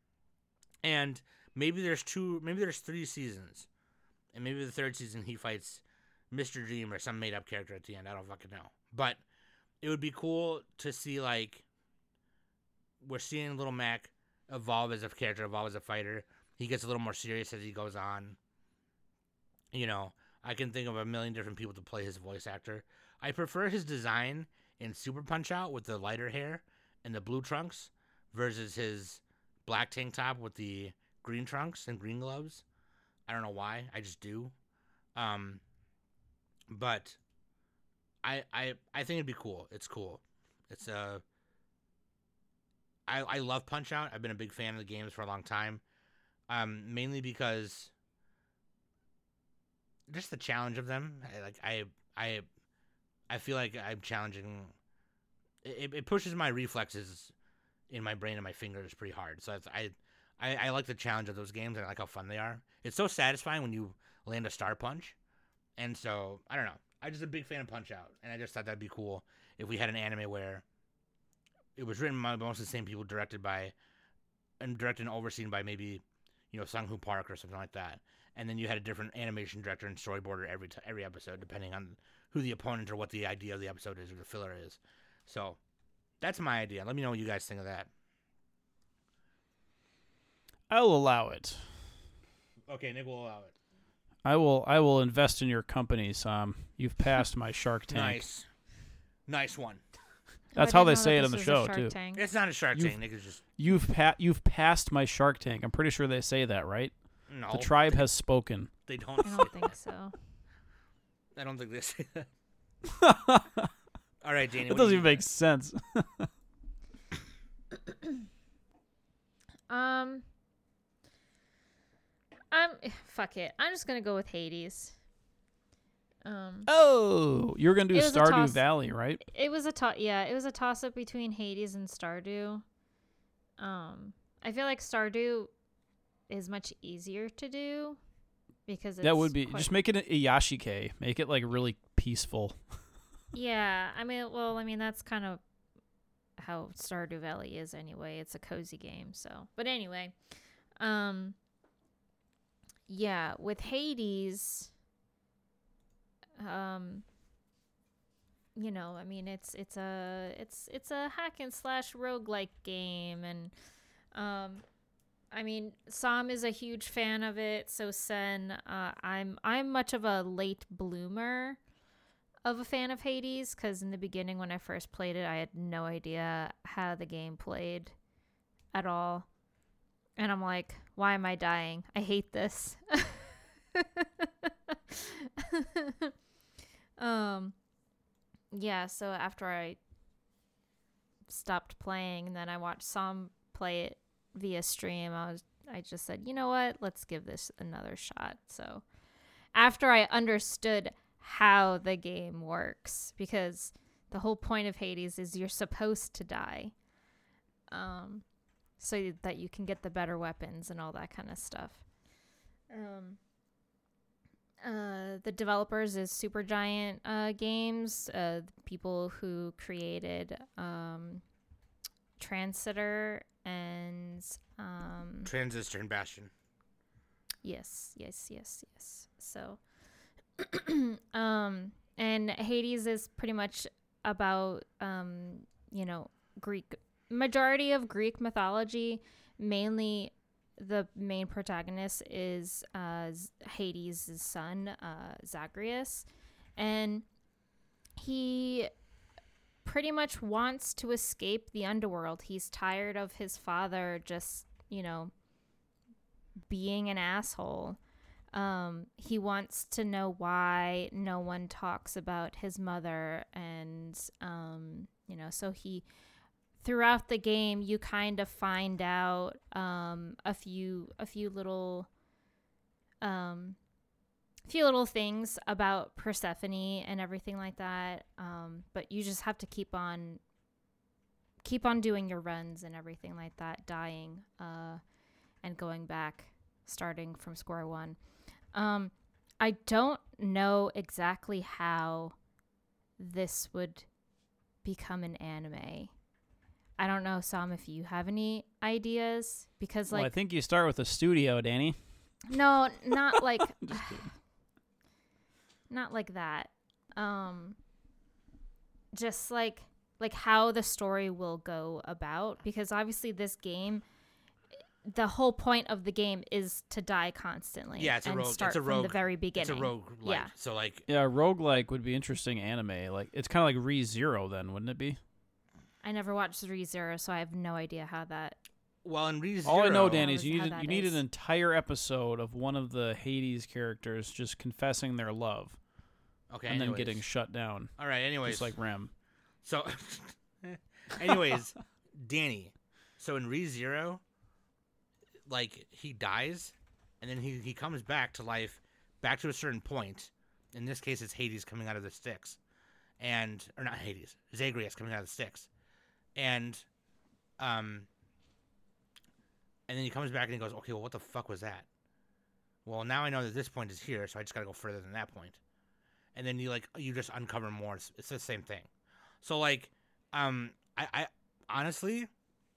And maybe there's two, maybe there's three seasons, and maybe the third season he fights Mister Dream or some made up character at the end. I don't fucking know. But it would be cool to see, like, we're seeing Little Mac evolve as a character, evolve as a fighter. He gets a little more serious as he goes on. You know, I can think of a million different people to play his voice actor. I prefer his design in Super Punch Out with the lighter hair and the blue trunks versus his black tank top with the green trunks and green gloves. I don't know why. I just do. Um... But I I I think it'd be cool. It's cool. It's uh I I love Punch Out. I've been a big fan of the games for a long time. Um mainly because just the challenge of them. I, like I I I feel like I'm challenging it, it pushes my reflexes in my brain and my fingers pretty hard. So it's, I, I I like the challenge of those games and I like how fun they are. It's so satisfying when you land a star punch. And so, I don't know. I'm just a big fan of Punch-Out, and I just thought that'd be cool if we had an anime where it was written by most of the same people, directed by, and directed and overseen by maybe, you know, Sung Hoo Park or something like that. And then you had a different animation director and storyboarder every t- every episode, depending on who the opponent or what the idea of the episode is or the filler is. So, that's my idea. Let me know what you guys think of that. I'll allow it. Okay, Nick will allow it. I will I will invest in your company, Sam. You've passed my Shark Tank. Nice. Nice one. That's I how didn't they know say that it on this the was a show Shark too. Tank. It's not a Shark You've- Tank. Nick is just... You've pa- you've passed my Shark Tank. I'm pretty sure they say that, right? No. The tribe they, has spoken. They don't I don't think so. I don't think they say that. All right, Danny. It what do doesn't you even make got? sense. Um, I'm fuck it. I'm just gonna go with Hades. Um, Oh, you were gonna do It was a Stardew toss. Valley, right? it was a to- yeah, it was a toss up between Hades and Stardew. Um, I feel like Stardew is much easier to do because it's That would be quite- just make it an Iyashike. Make it like really peaceful. Yeah, I mean, well, I mean that's kind of how Stardew Valley is anyway. It's a cozy game, so. But anyway, um yeah, with Hades um you know, I mean it's it's a it's it's a hack and slash roguelike game, and um I mean, Sam is a huge fan of it, so Sen, uh, I'm I'm much of a late bloomer. of a fan of Hades, because in the beginning when I first played it, I had no idea how the game played at all. And I'm like, why am I dying? I hate this. um, yeah, so after I stopped playing and then I watched some play it via stream, I was I just said, you know what? Let's give this another shot. So after I understood how the game works, because the whole point of Hades is you're supposed to die, um, so that you can get the better weapons and all that kind of stuff. Um, uh, the developers is Supergiant uh, Games, uh, the people who created um, Transitor and um, Transistor and Bastion. Yes, yes, yes, yes. So, um, and Hades is pretty much about, um, you know, Greek, majority of Greek mythology. Mainly, the main protagonist is uh, Hades' son, uh, Zagreus, and he pretty much wants to escape the underworld. He's tired of his father just, you know, being an asshole. Um, he wants to know why no one talks about his mother, and um, you know, so he throughout the game you kind of find out um, a few a few little um, few little things about Persephone and everything like that. Um, but you just have to keep on keep on doing your runs and everything like that, dying uh, and going back, starting from square one. Um, I don't know exactly how this would become an anime. I don't know, Sam, if you have any ideas, because like well, I think you start with a studio, Danny. no, not like not like that. Um, just like like how the story will go about, because obviously this game, the whole point of the game is to die constantly. Yeah, it's a and rogue. start It's a from rogue. the very beginning. It's a rogue. Yeah. So like, Yeah, roguelike would be interesting anime. Like it's kind of like ReZero then, wouldn't it be? I never watched ReZero, so I have no idea how that. well, in ReZero, All I know, Danny, How is you is- need how you that need is. an entire episode of one of the Hades characters just confessing their love Okay, and then anyways. getting shut down, All right. Anyways, just like Rem. so, anyways, Danny. So in ReZero, like he dies, and then he he comes back to life, back to a certain point. In this case, it's Hades coming out of the sticks, and or not Hades, Zagreus coming out of the sticks, and um. And then he comes back and he goes, okay, well, what the fuck was that? Well, now I know that this point is here, so I just gotta go further than that point. And then you like you just uncover more. It's, it's the same thing. So like, um, I, I honestly,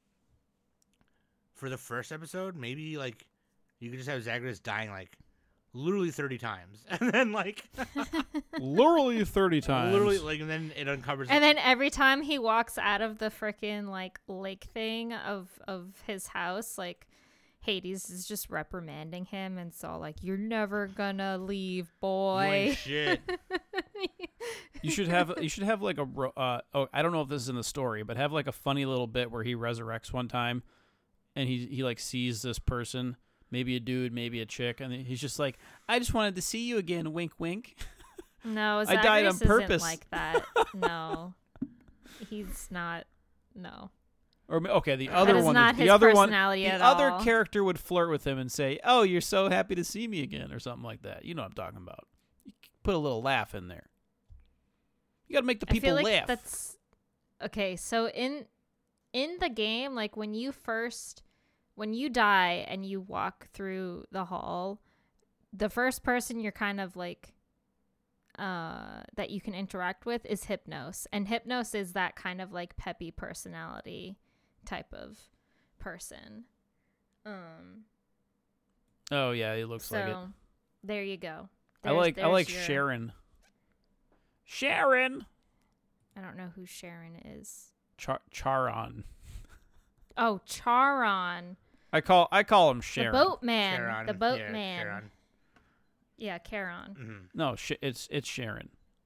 for the first episode, maybe like you could just have Zagreus dying like literally thirty times, and then like Literally thirty times. literally like, and then it uncovers. And then every time he walks out of the frickin' like lake thing of of his house, like Hades is just reprimanding him, and so like, you're never gonna leave, You boy. ain't shit. You should have you should have like a ro- uh, oh I don't know if this is in the story, but have like a funny little bit where he resurrects one time, and he he like sees this person, maybe a dude, maybe a chick, and he's just like, I just wanted to see you again, wink wink. No, I died on Zagreus isn't purpose. like that. No, he's not. No, Or okay, the other is one, not the his other one, personality the at other all. character would flirt with him and say, "Oh, you're so happy to see me again," or something like that. You know what I'm talking about. You put a little laugh in there. You got to make the I people feel like laugh. that's okay. So in in the game, like when you first when you die and you walk through the hall, the first person you're kind of like uh that you can interact with is Hypnos, and Hypnos is that kind of like peppy personality type of person. Um oh yeah, it looks so like it. there you go. I There's- like I there's like your- Sharon. Sharon. I don't know who Sharon is. Char- Charon. Oh, Charon. I call I call him Sharon. The boatman. Charon, The yeah, boatman. Charon. Yeah, Charon. Mhm. No, sh- it's it's Sharon.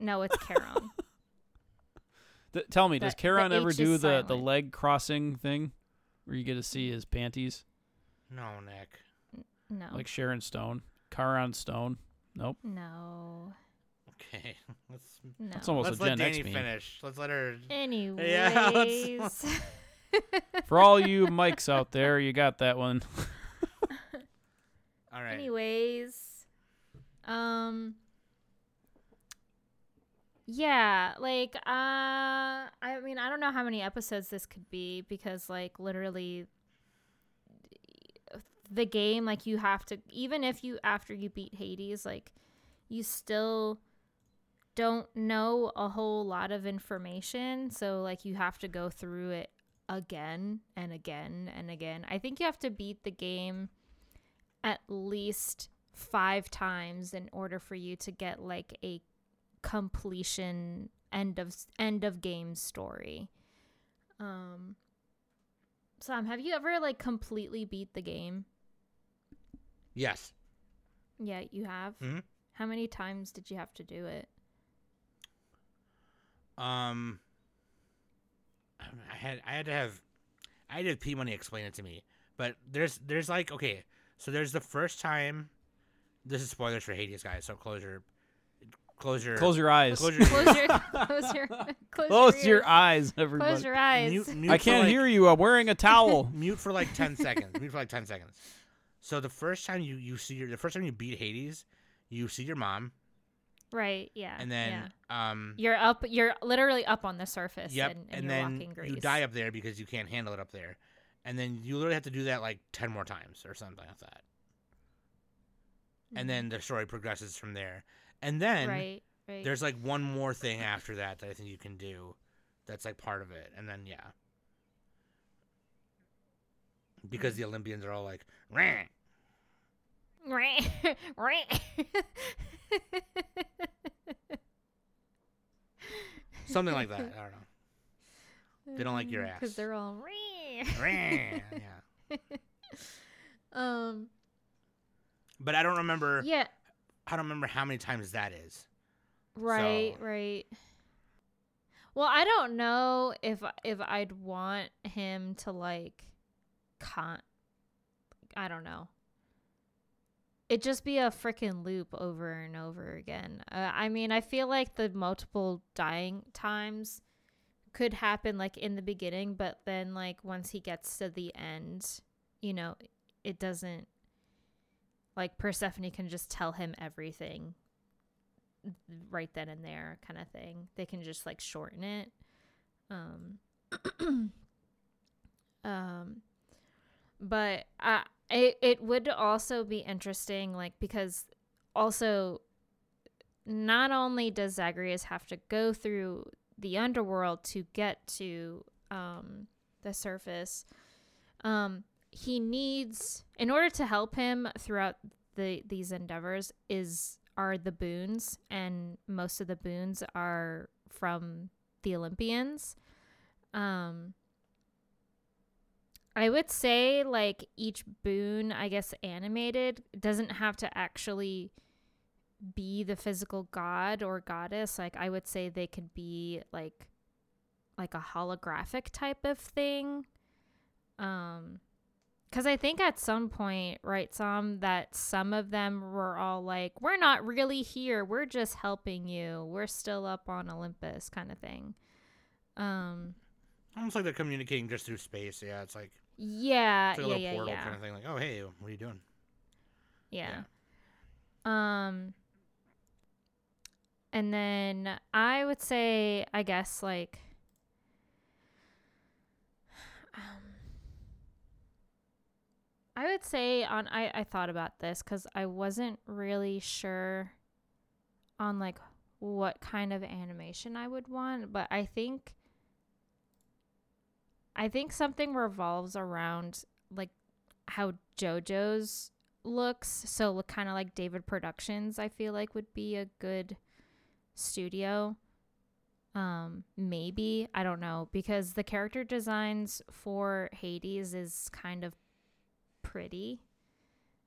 No, it's Charon. Th- tell me, The- does the Charon ever H do is the, the silent. leg crossing thing where you get to see his panties No, Nick. No. like Sharon Stone? Charon Stone? Nope. no. Okay. Let's No. That's almost let's a let Gen X Danny meme. finish. Let's let her. Anyways. Yeah, let's- For all you mics out there, you got that one. All right. Anyways. Um Yeah, like uh I mean, I don't know how many episodes this could be because like literally the game, like you have to, even if you after you beat Hades, like you still don't know a whole lot of information, so like you have to go through it again and again and again. I think you have to beat the game at least five times in order for you to get like a completion end of end of game story. Um Sam, have you ever like completely beat the game? Yes. Yeah, you have. Mhm. How many times did you have to do it? Um. I had I had to have I had to have P Money explain it to me, but there's there's like okay, so there's the first time. This is spoilers for Hades, guys. So close your close your Close your eyes. close your, Close your close your close, Close your, your eyes, close everybody. your eyes. mute, mute I for, can't like- hear you. I'm wearing a towel. Mute for like ten seconds. Mute for like ten seconds. So the first time you, you see your the first time you beat Hades, you see your mom, Right, yeah. and then yeah. um You're up you're literally up on the surface yep, and, and, and you're then walking Greece. you die up there because you can't handle it up there, and then you literally have to do that like ten more times or something like that, and then the story progresses from there, and then right, right. there's like one more thing after that that I think you can do, that's like part of it, and then yeah. Because the Olympians are all like, "Rah." Right. Right. Something like that. I don't know. They don't like your ass. Because they're all Rah. Yeah. um But I don't remember. yeah, I don't remember how many times that is. right, So- right. Well, I don't know if if I'd want him to like con I don't know. It'd just be a freaking loop over and over again. Uh, I mean, I feel like the multiple dying times could happen like in the beginning, but then like once he gets to the end, you know, it doesn't, like Persephone can just tell him everything right then and there kind of thing. They can just like shorten it. Um um but I it, it would also be interesting, like, because also not only does Zagreus have to go through the underworld to get to um the surface, um he needs, in order to help him throughout the these endeavors, is are the boons, and most of the boons are from the Olympians. Um I would say like each boon, I guess animated, doesn't have to actually be the physical god or goddess. Like I would say they could be like like a holographic type of thing. Um Because I think at some point, right, some that some of them were all like, we're not really here. We're just helping you. We're still up on Olympus kind of thing. Um, Almost like they're communicating just through space. Yeah, it's like, yeah, it's like a yeah, little yeah, portal yeah. kind of thing. Like, oh, hey, what are you doing? Yeah. Um, and then I would say, I guess, like, um, I would say on, I, I thought about this because I wasn't really sure on like what kind of animation I would want, but I think, I think something revolves around like how JoJo's looks. So kind of like David Productions, I feel like would be a good studio. Um, maybe, I don't know, because the character designs for Hades is kind of pretty.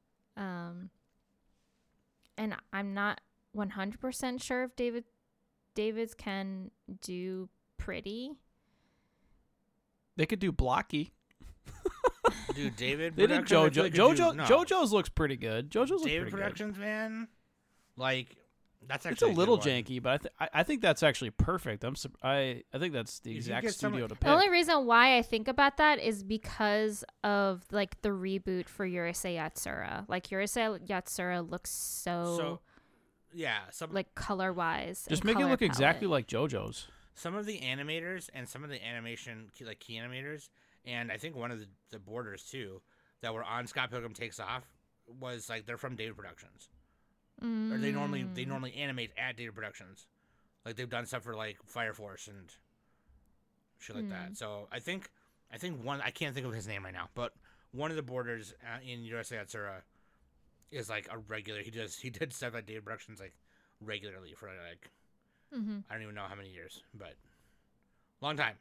Um, and I'm not one hundred percent sure if David David's can do pretty. They could do blocky. Dude, David. They did Productions, I JoJo. feel like could JoJo. do- no. JoJo's looks pretty good. JoJo's looks David pretty Productions, man. Like, that's good. actually It's a little good one. janky, but I, th- I I think that's actually perfect. I'm sup- I I think that's the If you exact get someone- studio to pick. The only reason why I think about that is because of like the reboot for Urusei Yatsura. Like Urusei Yatsura looks so, So, yeah, some like color wise. Just make it look exactly like JoJo's. some of the animators and some of the animation key- like key animators, and I think one of the, the borders too that were on Scott Pilgrim Takes Off was like they're from David Productions, Mm. or they normally they normally animate at David Productions, like they've done stuff for like Fire Force and shit like that. So I think I think one I can't think of his name right now, but one of the borders uh, in Urusei Yatsura is like a regular. He does he did stuff at David Productions like regularly for like Mm-hmm. I don't even know how many years, but long time.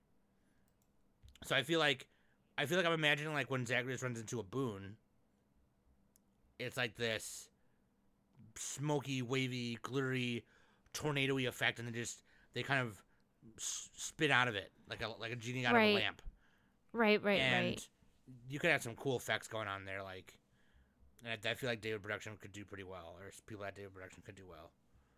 So I feel like I feel like I'm imagining like when Zagreus runs into a boon, it's like this smoky, wavy, glittery, tornado-y effect, and then just they kind of s- spit out of it like a like a genie out Right. of a lamp. Right, right, and right. you could have some cool effects going on there, like, and I, I feel like David Production could do pretty well, or people at David Production could do well.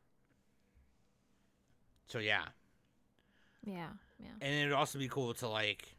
So yeah. Yeah, yeah. And it would also be cool to like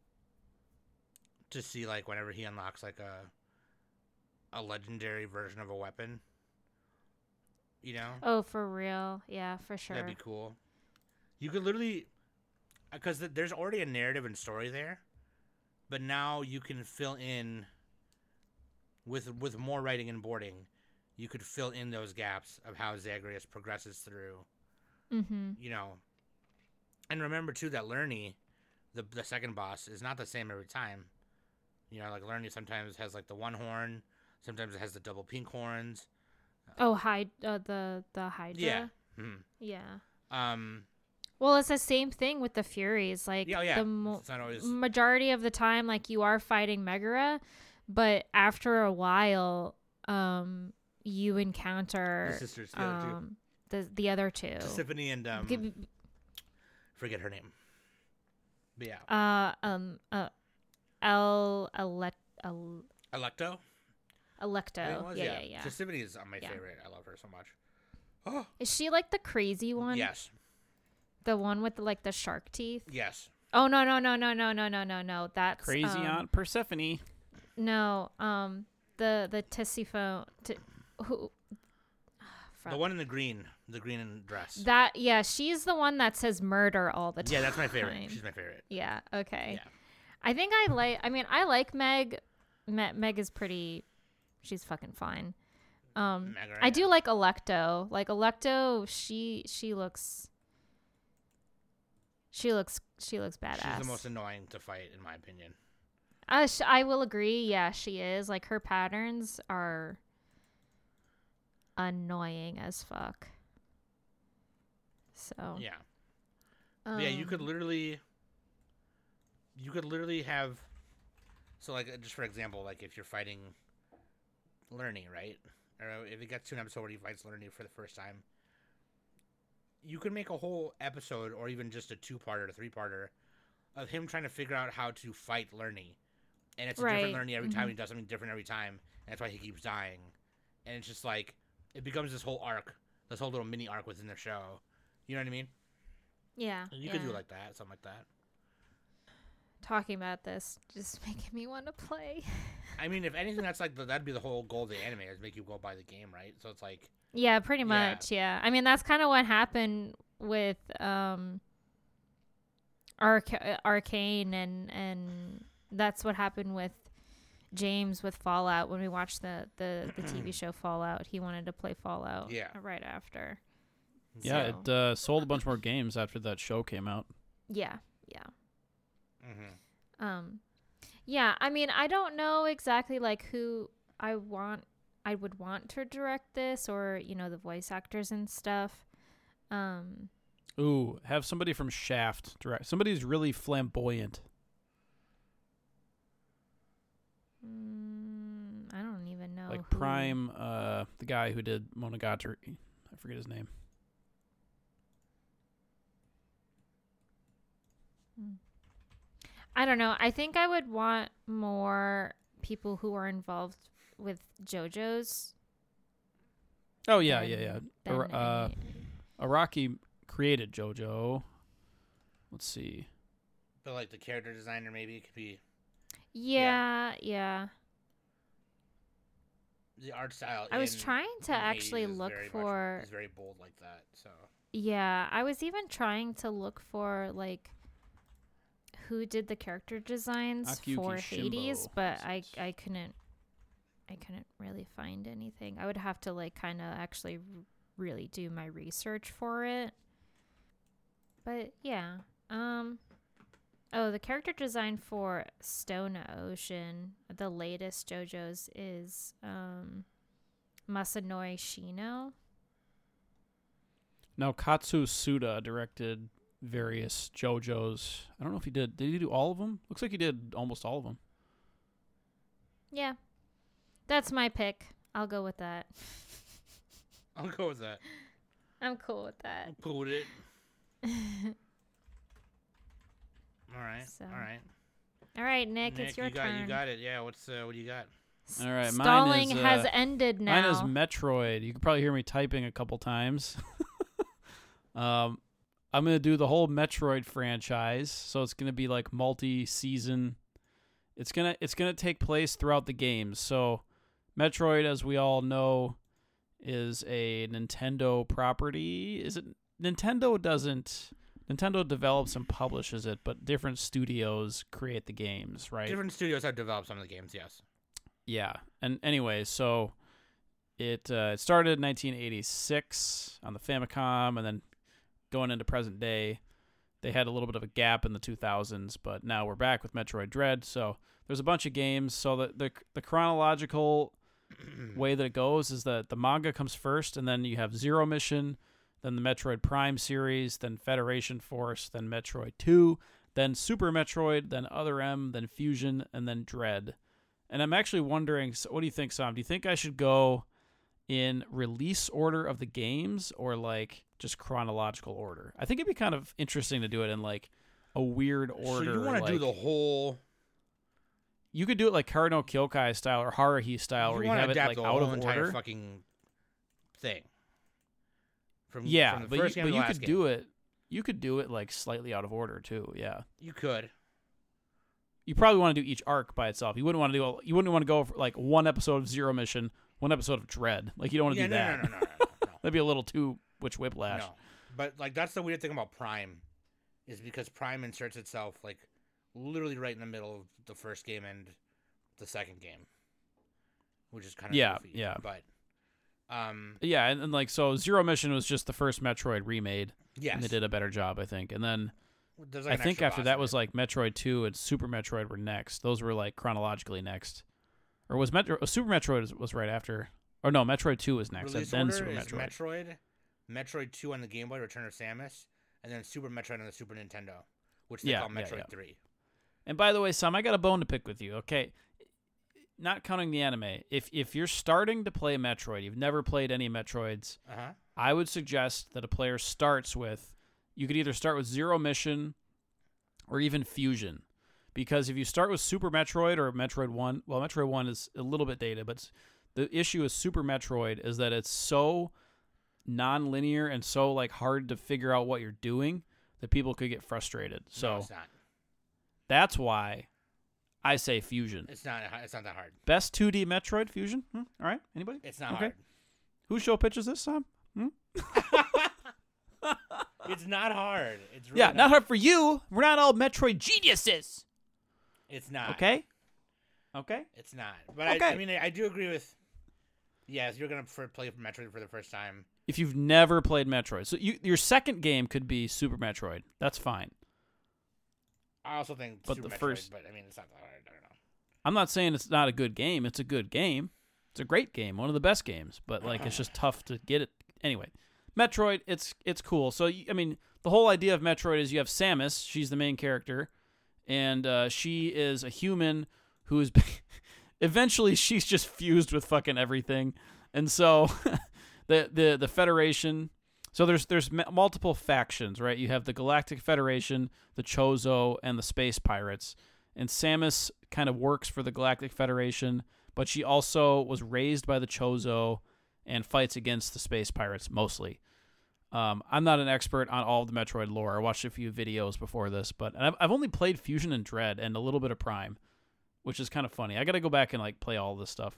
to see like whenever he unlocks like a a legendary version of a weapon. You know? Oh, for real? Yeah, for sure. That'd be cool. You could literally because th- there's already a narrative and story there, but now you can fill in with with more writing and boarding. You could fill in those gaps of how Zagreus progresses through. Mm-hmm. You know, and remember too that Lerny, the the second boss, is not the same every time. You know, like Lerny sometimes has like the one horn, sometimes it has the double pink horns. Oh, Hyd- uh, the the Hydra. Yeah. Mhm. Yeah. Um. Well, it's the same thing with the Furies. Like Yeah. Oh, yeah. the mo- It's not always. majority of the time, like you are fighting Megara, but after a while, um, you encounter The sisters, the other two. um the the other two. Tiffany and um. Give- forget her name. But yeah. Uh um uh, El Elect El Electo. I think Electo. it was, Yeah, yeah, yeah. Tiffany is uh, my Yeah. favorite. I love her so much. Oh. Is she like the crazy one? Yes. The one with like the shark teeth? Yes. Oh no no no no no no no no no. That's Crazy um, Aunt Persephone. No, um, the the Tisiphone. T- who? The one in the green, the green dress. That yeah, she's the one that says murder all the time. yeah, that's my favorite. She's my favorite. Yeah. Okay. Yeah. I think I like. I mean, I like Meg. Me- Meg is pretty. She's fucking fine. Um, Meg, I do right? like Electo. Like Electo, she she looks. She looks she looks badass. She's the most annoying to fight, in my opinion. Uh, sh- I will agree. Yeah, she is. Like her patterns are annoying as fuck. So Yeah. um, yeah, you could literally, you could literally have, so like uh, just for example, like if you're fighting Lerny, right, or if it gets to an episode where he fights Lerny for the first time, you could make a whole episode or even just a two-parter, a three-parter, of him trying to figure out how to fight Lerny, and it's a different Right. Lerny every time. Mhm. He does something different every time, and that's why he keeps dying, and it's just like it becomes this whole arc, this whole little mini arc within the show. You know what I mean? yeah, You yeah. could do it like that, something like that. Talking about this just making me want to play. I mean, if anything, that's like the, that'd be the whole goal of the anime is make you go buy the game, right? So it's like, Yeah, pretty Yeah. much. Yeah. I mean, that's kind of what happened with um Arca- Arcane and and that's what happened with James with Fallout when we watched the the, the T V show Fallout. He wanted to play Fallout Yeah. right after. Yeah, So- it uh, sold a bunch more games after that show came out. Yeah. Yeah. mm-hmm. Um yeah, I mean, I don't know exactly like who I want I would want to direct this or, you know, the voice actors and stuff. Um Ooh, have somebody from Shaft direct. Somebody who's really flamboyant. Mm, I don't even know. Like who- Prime, uh, the guy who did Monogatari. I forget his name. I don't know. I think I would want more people who are involved with JoJo's. Oh yeah, than- yeah, yeah. than Ar- uh, any- Araki created JoJo. Let's see. But like the character designer, maybe it could be yeah, yeah. the art style. I was in- trying to in actually Hades is look very much- for. is very bold like that. So Yeah, I was even trying to look for like who did the character designs Akiyuki for Shimbo Hades, but I says. I couldn't I couldn't really find anything. I would have to like kind of actually r- really do my research for it. But yeah, um oh, the character design for Stone Ocean, the latest JoJo's, is um Masanori Shino. Now Katsu Suda directed various JoJo's. I don't know if he did. Did he do all of them? Looks like he did almost all of them. Yeah. That's my pick. I'll go with that. I'll go with that. I'm cool with that. I'll cool with it. All right. So, All right. All right, Nick, Nick, it's your you got, turn. You got it. Yeah. What's uh, what do you got? S- All right, mine Stalling is, has uh, ended now. Mine is Metroid. You can probably hear me typing a couple times. um, I'm gonna do the whole Metroid franchise, so it's gonna be like multi-season. It's gonna it's gonna take place throughout the games. So, Metroid, as we all know, is a Nintendo property. Is it? Nintendo doesn't. Nintendo develops and publishes it, but different studios create the games, right? Different studios have developed some of the games. Yes. Yeah, and anyway, so it uh, it started in nineteen eighty-six on the Famicom, and then going into present day, they had a little bit of a gap in the two thousands, but now we're back with Metroid Dread. So there's a bunch of games. So the the, the chronological way that it goes is that the manga comes first, and then you have Zero Mission, then the Metroid Prime series, then Federation Force, then Metroid two, then Super Metroid, then Other M, then Fusion, and then Dread. And I'm actually wondering, so what do you think, Sam? Do you think I should go in release order of the games or like just chronological order? I think it'd be kind of interesting to do it in like a weird order. So you want to like, do the whole? You could do it like Karno Kyokai style or Haruhi style, You where you want to have it adapt like the out whole of entire order. fucking thing. From Yeah, from the but first you, game but to the you last could game. do it. You could do it like slightly out of order too. Yeah. You could. You probably want to do each arc by itself. You wouldn't want to do. You wouldn't want to go for like one episode of Zero Mission, one episode of Dread. Like you don't want to Yeah, do no, that. no, no, no, no, no, no. That'd be a little too which whiplash. No, but like that's the weird thing about Prime, is because Prime inserts itself like literally right in the middle of the first game and the second game, which is kind of Yeah, goofy, yeah. But um, Yeah, and, and like so, Zero Mission was just the first Metroid remade, yes, and they did a better job, I think. And then There's, like, I an think extra after boss that in was it. like Metroid Two and Super Metroid were next. Those were like chronologically next, or was Metro uh, Super Metroid was, was right after? Or no, Metroid Two was next, and Release then order Super is Metroid. Metroid, Metroid two on the Game Boy, Return of Samus, and then Super Metroid on the Super Nintendo, which they Yeah, call yeah, Metroid yeah. three. And by the way, Sam, I got a bone to pick with you. Okay, not counting the anime. If if you're starting to play Metroid, you've never played any Metroids, Uh huh. I would suggest that a player starts with. You could either start with Zero Mission, or even Fusion, because if you start with Super Metroid or Metroid One, well, Metroid One is a little bit dated, but the issue with Super Metroid is that it's so non-linear and so like hard to figure out what you're doing that people could get frustrated. So no, it's not. that's why I say Fusion. It's not. It's not that hard. Best two D Metroid Fusion. Hmm? All right, anybody? It's not Okay. hard. Who show pitches this, Sam? It's not hard. It's really Yeah, not. not hard for you. We're not all Metroid geniuses. It's not. Okay. Okay. It's not. But I, I Okay. mean, I, I do agree with. Yes, you're gonna prefer play Metroid for the first time. If you've never played Metroid, so you, your second game could be Super Metroid. That's fine. I also think But Super the Metroid, first- but I mean, it's not that hard. I don't know. I'm not saying it's not a good game. It's a good game. It's a great game, one of the best games. But like, it's just tough to get it. Anyway, Metroid, it's it's cool. So you, I mean, the whole idea of Metroid is you have Samus. She's the main character, and uh, she is a human who is. Eventually, she's just fused with fucking everything, and so the the the Federation So there's there's m- multiple factions, right? You have the Galactic Federation, the Chozo, and the Space Pirates. And Samus kind of works for the Galactic Federation, but she also was raised by the Chozo and fights against the Space Pirates mostly. Um, I'm not an expert on all of the Metroid lore. I watched a few videos before this, but I've, I've only played Fusion and Dread and a little bit of Prime, which is kind of funny. I got to go back and like play all this stuff,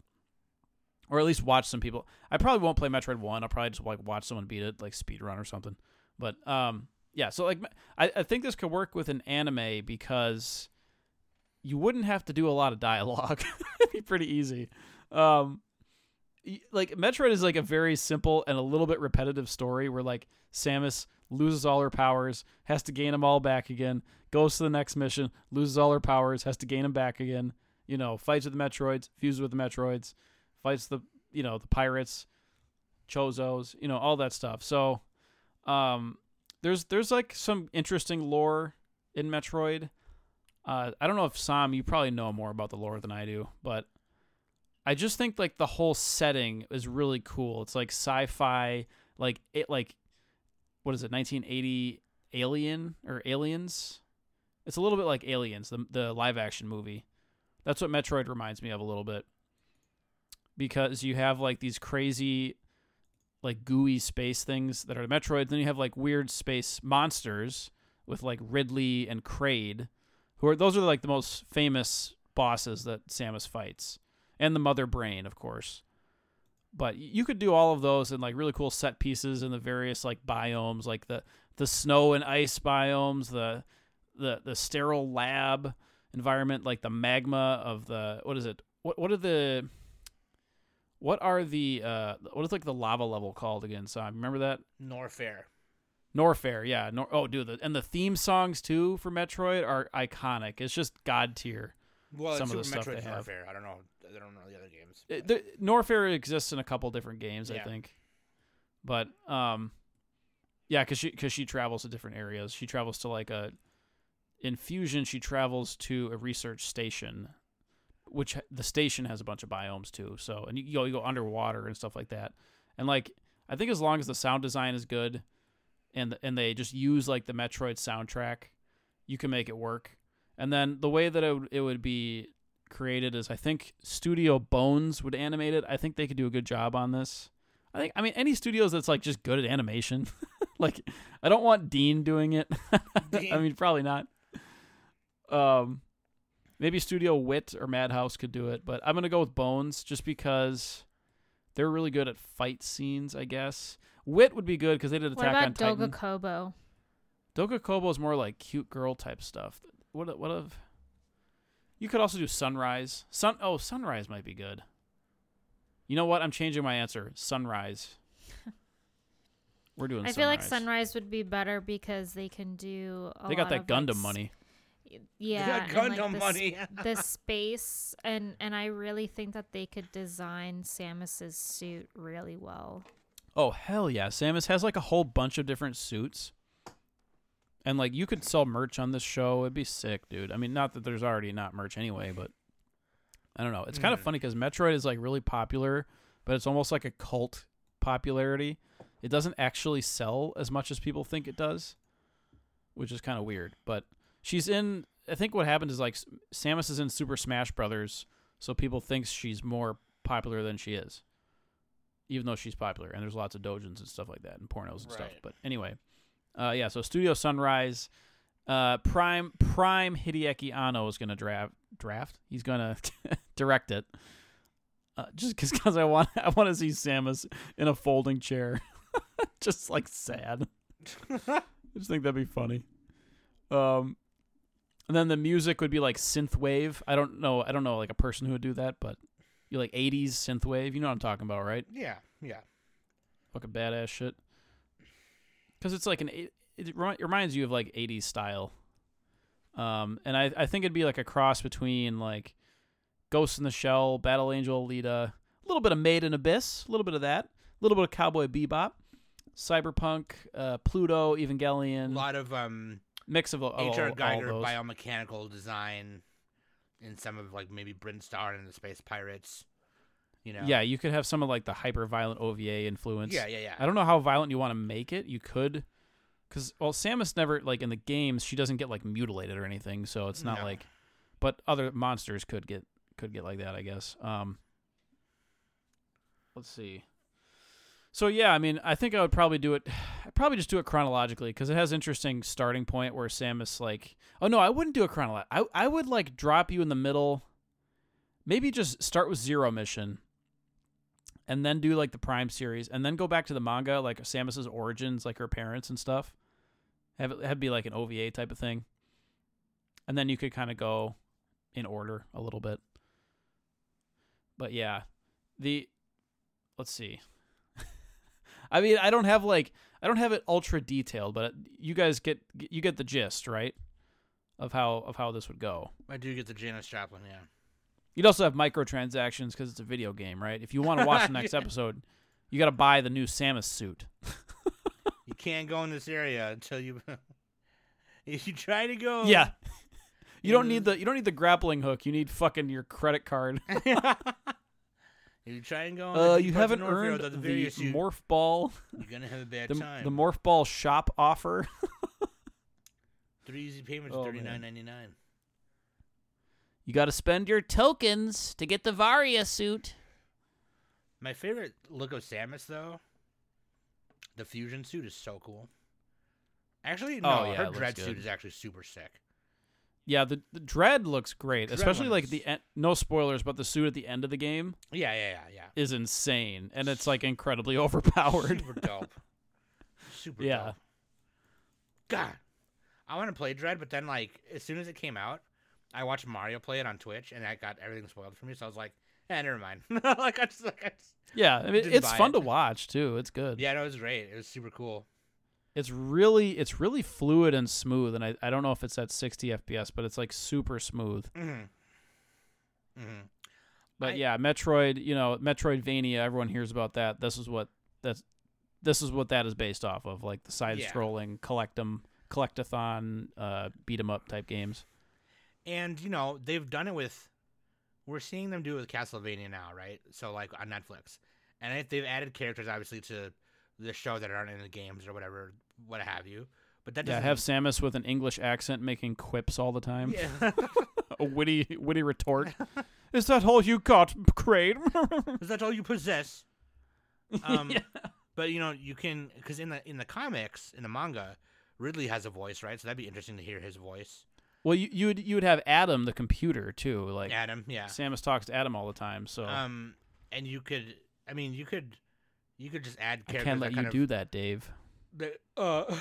or at least watch some people. I probably won't play Metroid One. I'll probably just like watch someone beat it, like speedrun or something. But um, yeah. So like, I, I think this could work with an anime because you wouldn't have to do a lot of dialogue. It'd be pretty easy. Um, like Metroid is like a very simple and a little bit repetitive story where like Samus loses all her powers, has to gain them all back again, goes to the next mission, loses all her powers, has to gain them back again, you know, fights with the Metroids, fuses with the Metroids, fights the, you know, the pirates, Chozos, you know, all that stuff. So, um, there's, there's like some interesting lore in Metroid. Uh, I don't know if Sam, you probably know more about the lore than I do, but I just think like the whole setting is really cool. It's like sci-fi, like it, like what is it, nineteen eighty Alien or Aliens? It's a little bit like Aliens, the the live action movie. That's what Metroid reminds me of a little bit, because you have like these crazy, like gooey space things that are Metroid. Then you have like weird space monsters with like Ridley and Kraid. Who are those are like the most famous bosses that Samus fights, and the Mother Brain, of course. But you could do all of those in like really cool set pieces in the various like biomes, like the the snow and ice biomes, the the the sterile lab environment, like the magma of the what is it? What what are the what are the uh what is like the lava level called again? So I remember that Norfair. Norfair, yeah. Nor- oh, dude, the, and the theme songs too for Metroid are iconic. It's just god tier. Well, Some it's of the Super stuff Metroid they have. Norfair. I don't know. I don't know the other games. It, the, Norfair exists in a couple different games, Yeah. I think. But um, yeah, because she because she travels to different areas. She travels to like a in Fusion. She travels to a research station, which the station has a bunch of biomes too. So and you, you go you go underwater and stuff like that. And like I think as long as the sound design is good, and and they just use like the Metroid soundtrack, you can make it work. And then the way that it would, it would be created is I think Studio Bones would animate it. I think they could do a good job on this. I think I mean any studios that's like just good at animation. Like I don't want Dean doing it. Dean. I mean probably not. Um maybe Studio Wit or Madhouse could do it, but I'm going to go with Bones just because they're really good at fight scenes, I guess. Wit would be good because they did What Attack on about Titan. Doga Kobo? Doga Kobo is more like cute girl type stuff. What what of? You could also do Sunrise. Sun oh Sunrise might be good. You know what? I'm changing my answer. Sunrise. We're doing. I Sunrise. feel like Sunrise would be better because they can do. A They got lot that of, like, Gundam s- money. Yeah, got and, like, Gundam the, s- money. the space, and and I really think that they could design Samus's suit really well. Oh hell yeah! Samus has like a whole bunch of different suits, and like you could sell merch on this show. It'd be sick, dude. I mean, not that there's already not merch anyway, but I don't know. It's kind of Mm. funny because Metroid is like really popular, but it's almost like a cult popularity. It doesn't actually sell as much as people think it does, which is kind of weird. But she's in. I think what happened is like S- Samus is in Super Smash Brothers, so people think she's more popular than she is, even though she's popular. And there's lots of dojins and stuff like that, and pornos and stuff. Right. But anyway, uh, yeah. So Studio Sunrise, uh, Prime Prime Hideaki Anno is gonna draft draft. He's gonna direct it. Uh, just because I want I want to see Samus in a folding chair, just like sad. I just think that'd be funny. Um, and then the music would be like synthwave. I don't know. I don't know like a person who would do that, but you like eighties synthwave. You know what I'm talking about, right? Yeah, yeah. Fucking badass shit. Because it's like an it, it remi- reminds you of like eighties style. Um, and I I think it'd be like a cross between like Ghost in the Shell, Battle Angel Alita, a little bit of Made in Abyss, a little bit of that, a little bit of Cowboy Bebop, Cyberpunk, uh, Pluto, A Evangelion, lot of um mix of, of all, H R. all Geiger those. biomechanical design in some of like maybe Brinstar and the Space Pirates. You know. Yeah, you could have some of like the hyper violent O V A influence. Yeah, yeah, yeah. I don't know how violent you want to make it. You could, because well, Samus never like in the games she doesn't get like mutilated or anything, so it's not No. like. But other monsters could get could get like that, I guess. Um, let's see. So yeah, I mean, I think I would probably do it. I'd probably just do it chronologically because it has interesting starting point where Samus like. Oh no, I wouldn't do it chronologically. I I would like drop you in the middle. Maybe just start with Zero Mission. And then do like the Prime series, and then go back to the manga, like Samus's origins, like her parents and stuff. Have it have it be like an O V A type of thing, and then you could kind of go in order a little bit. But yeah, the let's see. I mean, I don't have like I don't have it ultra detailed, but you guys get you get the gist, right? Of how of how this would go. I do get the Janis Joplin, yeah. You'd also have microtransactions because it's a video game, right? If you want to watch the next Yeah. episode, you got to buy the new Samus suit. You can't go in this area until you. If you try to go. Yeah. You don't in need the you don't need the grappling hook. You need fucking your credit card. If you try and go. in Uh, the you parts of haven't North Hero earned without the video suit, morph ball, You're gonna have a bad the, time. the morph ball shop offer. Three easy payments, Oh, thirty man. nine ninety nine. You got to spend your tokens to get the Varia suit. My favorite look of Samus, though, the fusion suit is so cool. Actually, no, Oh, yeah, it her looks dread good. suit is actually super sick. Yeah, the, the dread looks great, Dread especially one like is- the en- no spoilers, but the suit at the end of the game Yeah, yeah, yeah, yeah. is insane, and it's like incredibly overpowered. Super dope. Super Yeah. dope. God, I want to play Dread, but then like as soon as it came out, I watched Mario play it on Twitch, and that got everything spoiled for me. So I was like, eh, never mind. like I just like, I just, Yeah, I mean, Didn't it's buy fun it. to watch too. It's good. yeah, no, it was great. It was super cool. It's really it's really fluid and smooth, and I, I don't know if it's at sixty F P S, but it's like super smooth. Mm-hmm. Mm-hmm. But I- yeah, Metroid, you know, Metroidvania, everyone hears about that. This is what that's this is what that is based off of, like the side-scrolling, collect 'em, collectathon, uh, beat 'em up type games. And you know they've done it with. We're seeing them do it with Castlevania now, right? So like on Netflix, and I- they've added characters obviously to the show that aren't in the games or whatever, what have you. But that Yeah, doesn't have Samus with an English accent making quips all the time. yeah. A witty witty retort. Is that all you got, Kraid? Is that all you possess? Um, Yeah. But you know you can because in the in the comics in the manga, Ridley has a voice, right? So that'd be interesting to hear his voice. Well, you you would you would have Adam the computer too. Like Adam, yeah. Samus talks to Adam all the time, so Um, and you could, I mean, you could, you could just add I characters can't that let you kind of, do that, Dave. that, uh,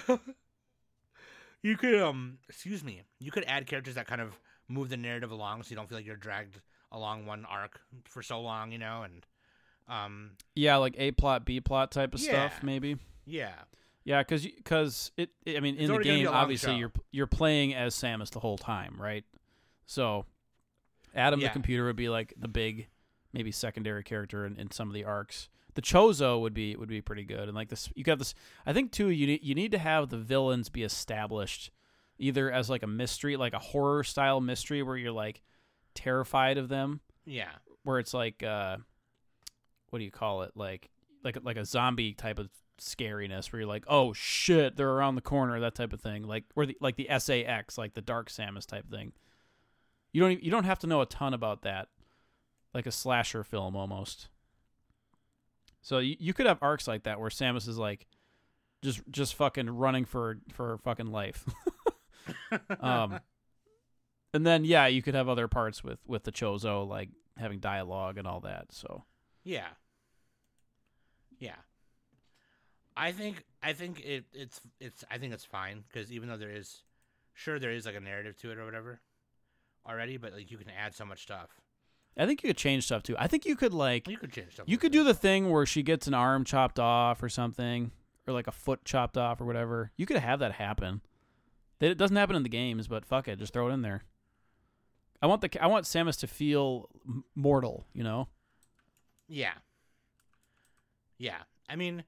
you could, um, excuse me, you could add characters that kind of move the narrative along, so you don't feel like you're dragged along one arc for so long, you know, and, um, Yeah, like A plot, B plot type of Yeah. stuff, maybe. yeah, Yeah, because because it, it. I mean, It's in the already gonna be game, a long obviously show. you're you're playing as Samus the whole time, right? So, Adam the Yeah. computer would be like the big, maybe secondary character in, in some of the arcs. The Chozo would be would be pretty good, and like this, you got this. I think too, you need you need to have the villains be established, either as like a mystery, like a horror style mystery, where you're like terrified of them, yeah, where it's like, uh, what do you call it, like like like a zombie type of scariness where you're like, oh shit, they're around the corner, that type of thing, like or the like the S A X, like the Dark Samus type thing. You don't even, you don't have to know a ton about that, like a slasher film almost. So you, you could have arcs like that where Samus is like just just fucking running for for her fucking life. um and then yeah, you could have other parts with with the Chozo, like having dialogue and all that. So yeah, yeah. I think, I think it, it's, it's, I think it's fine because even though there is, sure, there is like a narrative to it or whatever already, but like you can add so much stuff. I think you could change stuff too. I think you could like You could change stuff. you could do the thing where she gets an arm chopped off or something, or like a foot chopped off or whatever. You could have that happen. It doesn't happen in the games, but fuck it, just throw it in there. I want the I want Samus to feel m- mortal, you know? Yeah. Yeah. I mean,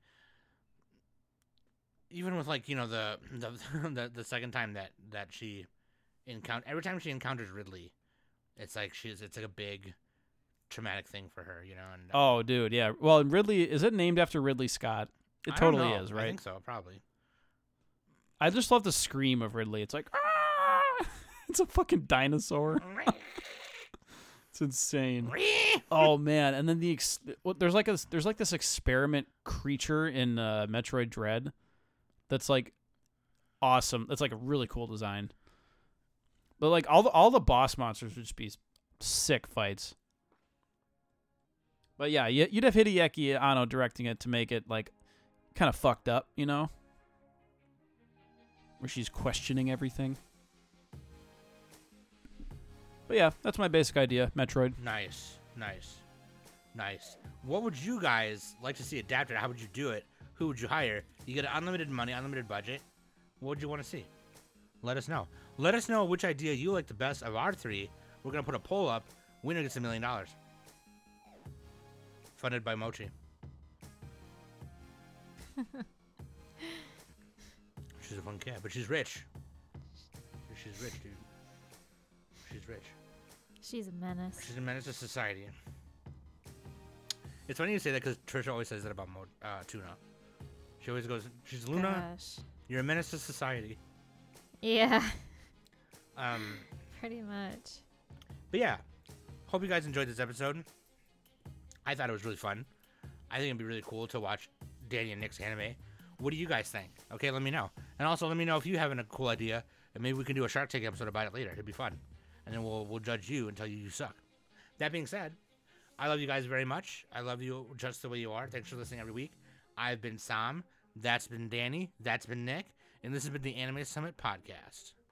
even with like you know the the the, the second time that that she encounter every time she encounters Ridley, it's like she's it's like a big traumatic thing for her, you know. And uh, Oh, dude, yeah. Well, Ridley, is it named after Ridley Scott? It I don't totally know. is, right? I think so, probably. I just love the scream of Ridley. It's like, ah! It's a fucking dinosaur. It's insane. Oh man! And then the ex- well, there's like a there's like this experiment creature in uh, Metroid Dread, that's like awesome. That's like a really cool design. But like all the all the boss monsters would just be sick fights. But yeah, you- you'd have Hideaki Anno directing it to make it like kind of fucked up, you know, where she's questioning everything. But yeah, that's my basic idea, Metroid. Nice, nice, nice. What would you guys like to see adapted? How would you do it? Who would you hire? You get unlimited money, unlimited budget. What would you want to see? Let us know. Let us know which idea you like the best of our three. We're gonna put a poll up. Winner gets a million dollars. Funded by Mochi. She's a fun cat, but she's rich. She's rich, dude. She's rich. She's a menace. She's a menace to society. It's funny you say that because Trisha always says that about Mo- uh, Tuna. She always goes, "She's Luna. Gosh. You're a menace to society." Yeah, Um, pretty much. but yeah, hope you guys enjoyed this episode. I thought it was really fun. I think it'd be really cool to watch Danny and Nick's anime. What do you guys think? Okay, let me know. And also let me know if you have a cool idea, and maybe we can do a Shark Tank episode about it later. It'd be fun. And then we'll we'll judge you and tell you you suck. That being said, I love you guys very much. I love you just the way you are. Thanks for listening every week. I've been Sam. That's been Danny. That's been Nick. And this has been the Anime Summit Podcast.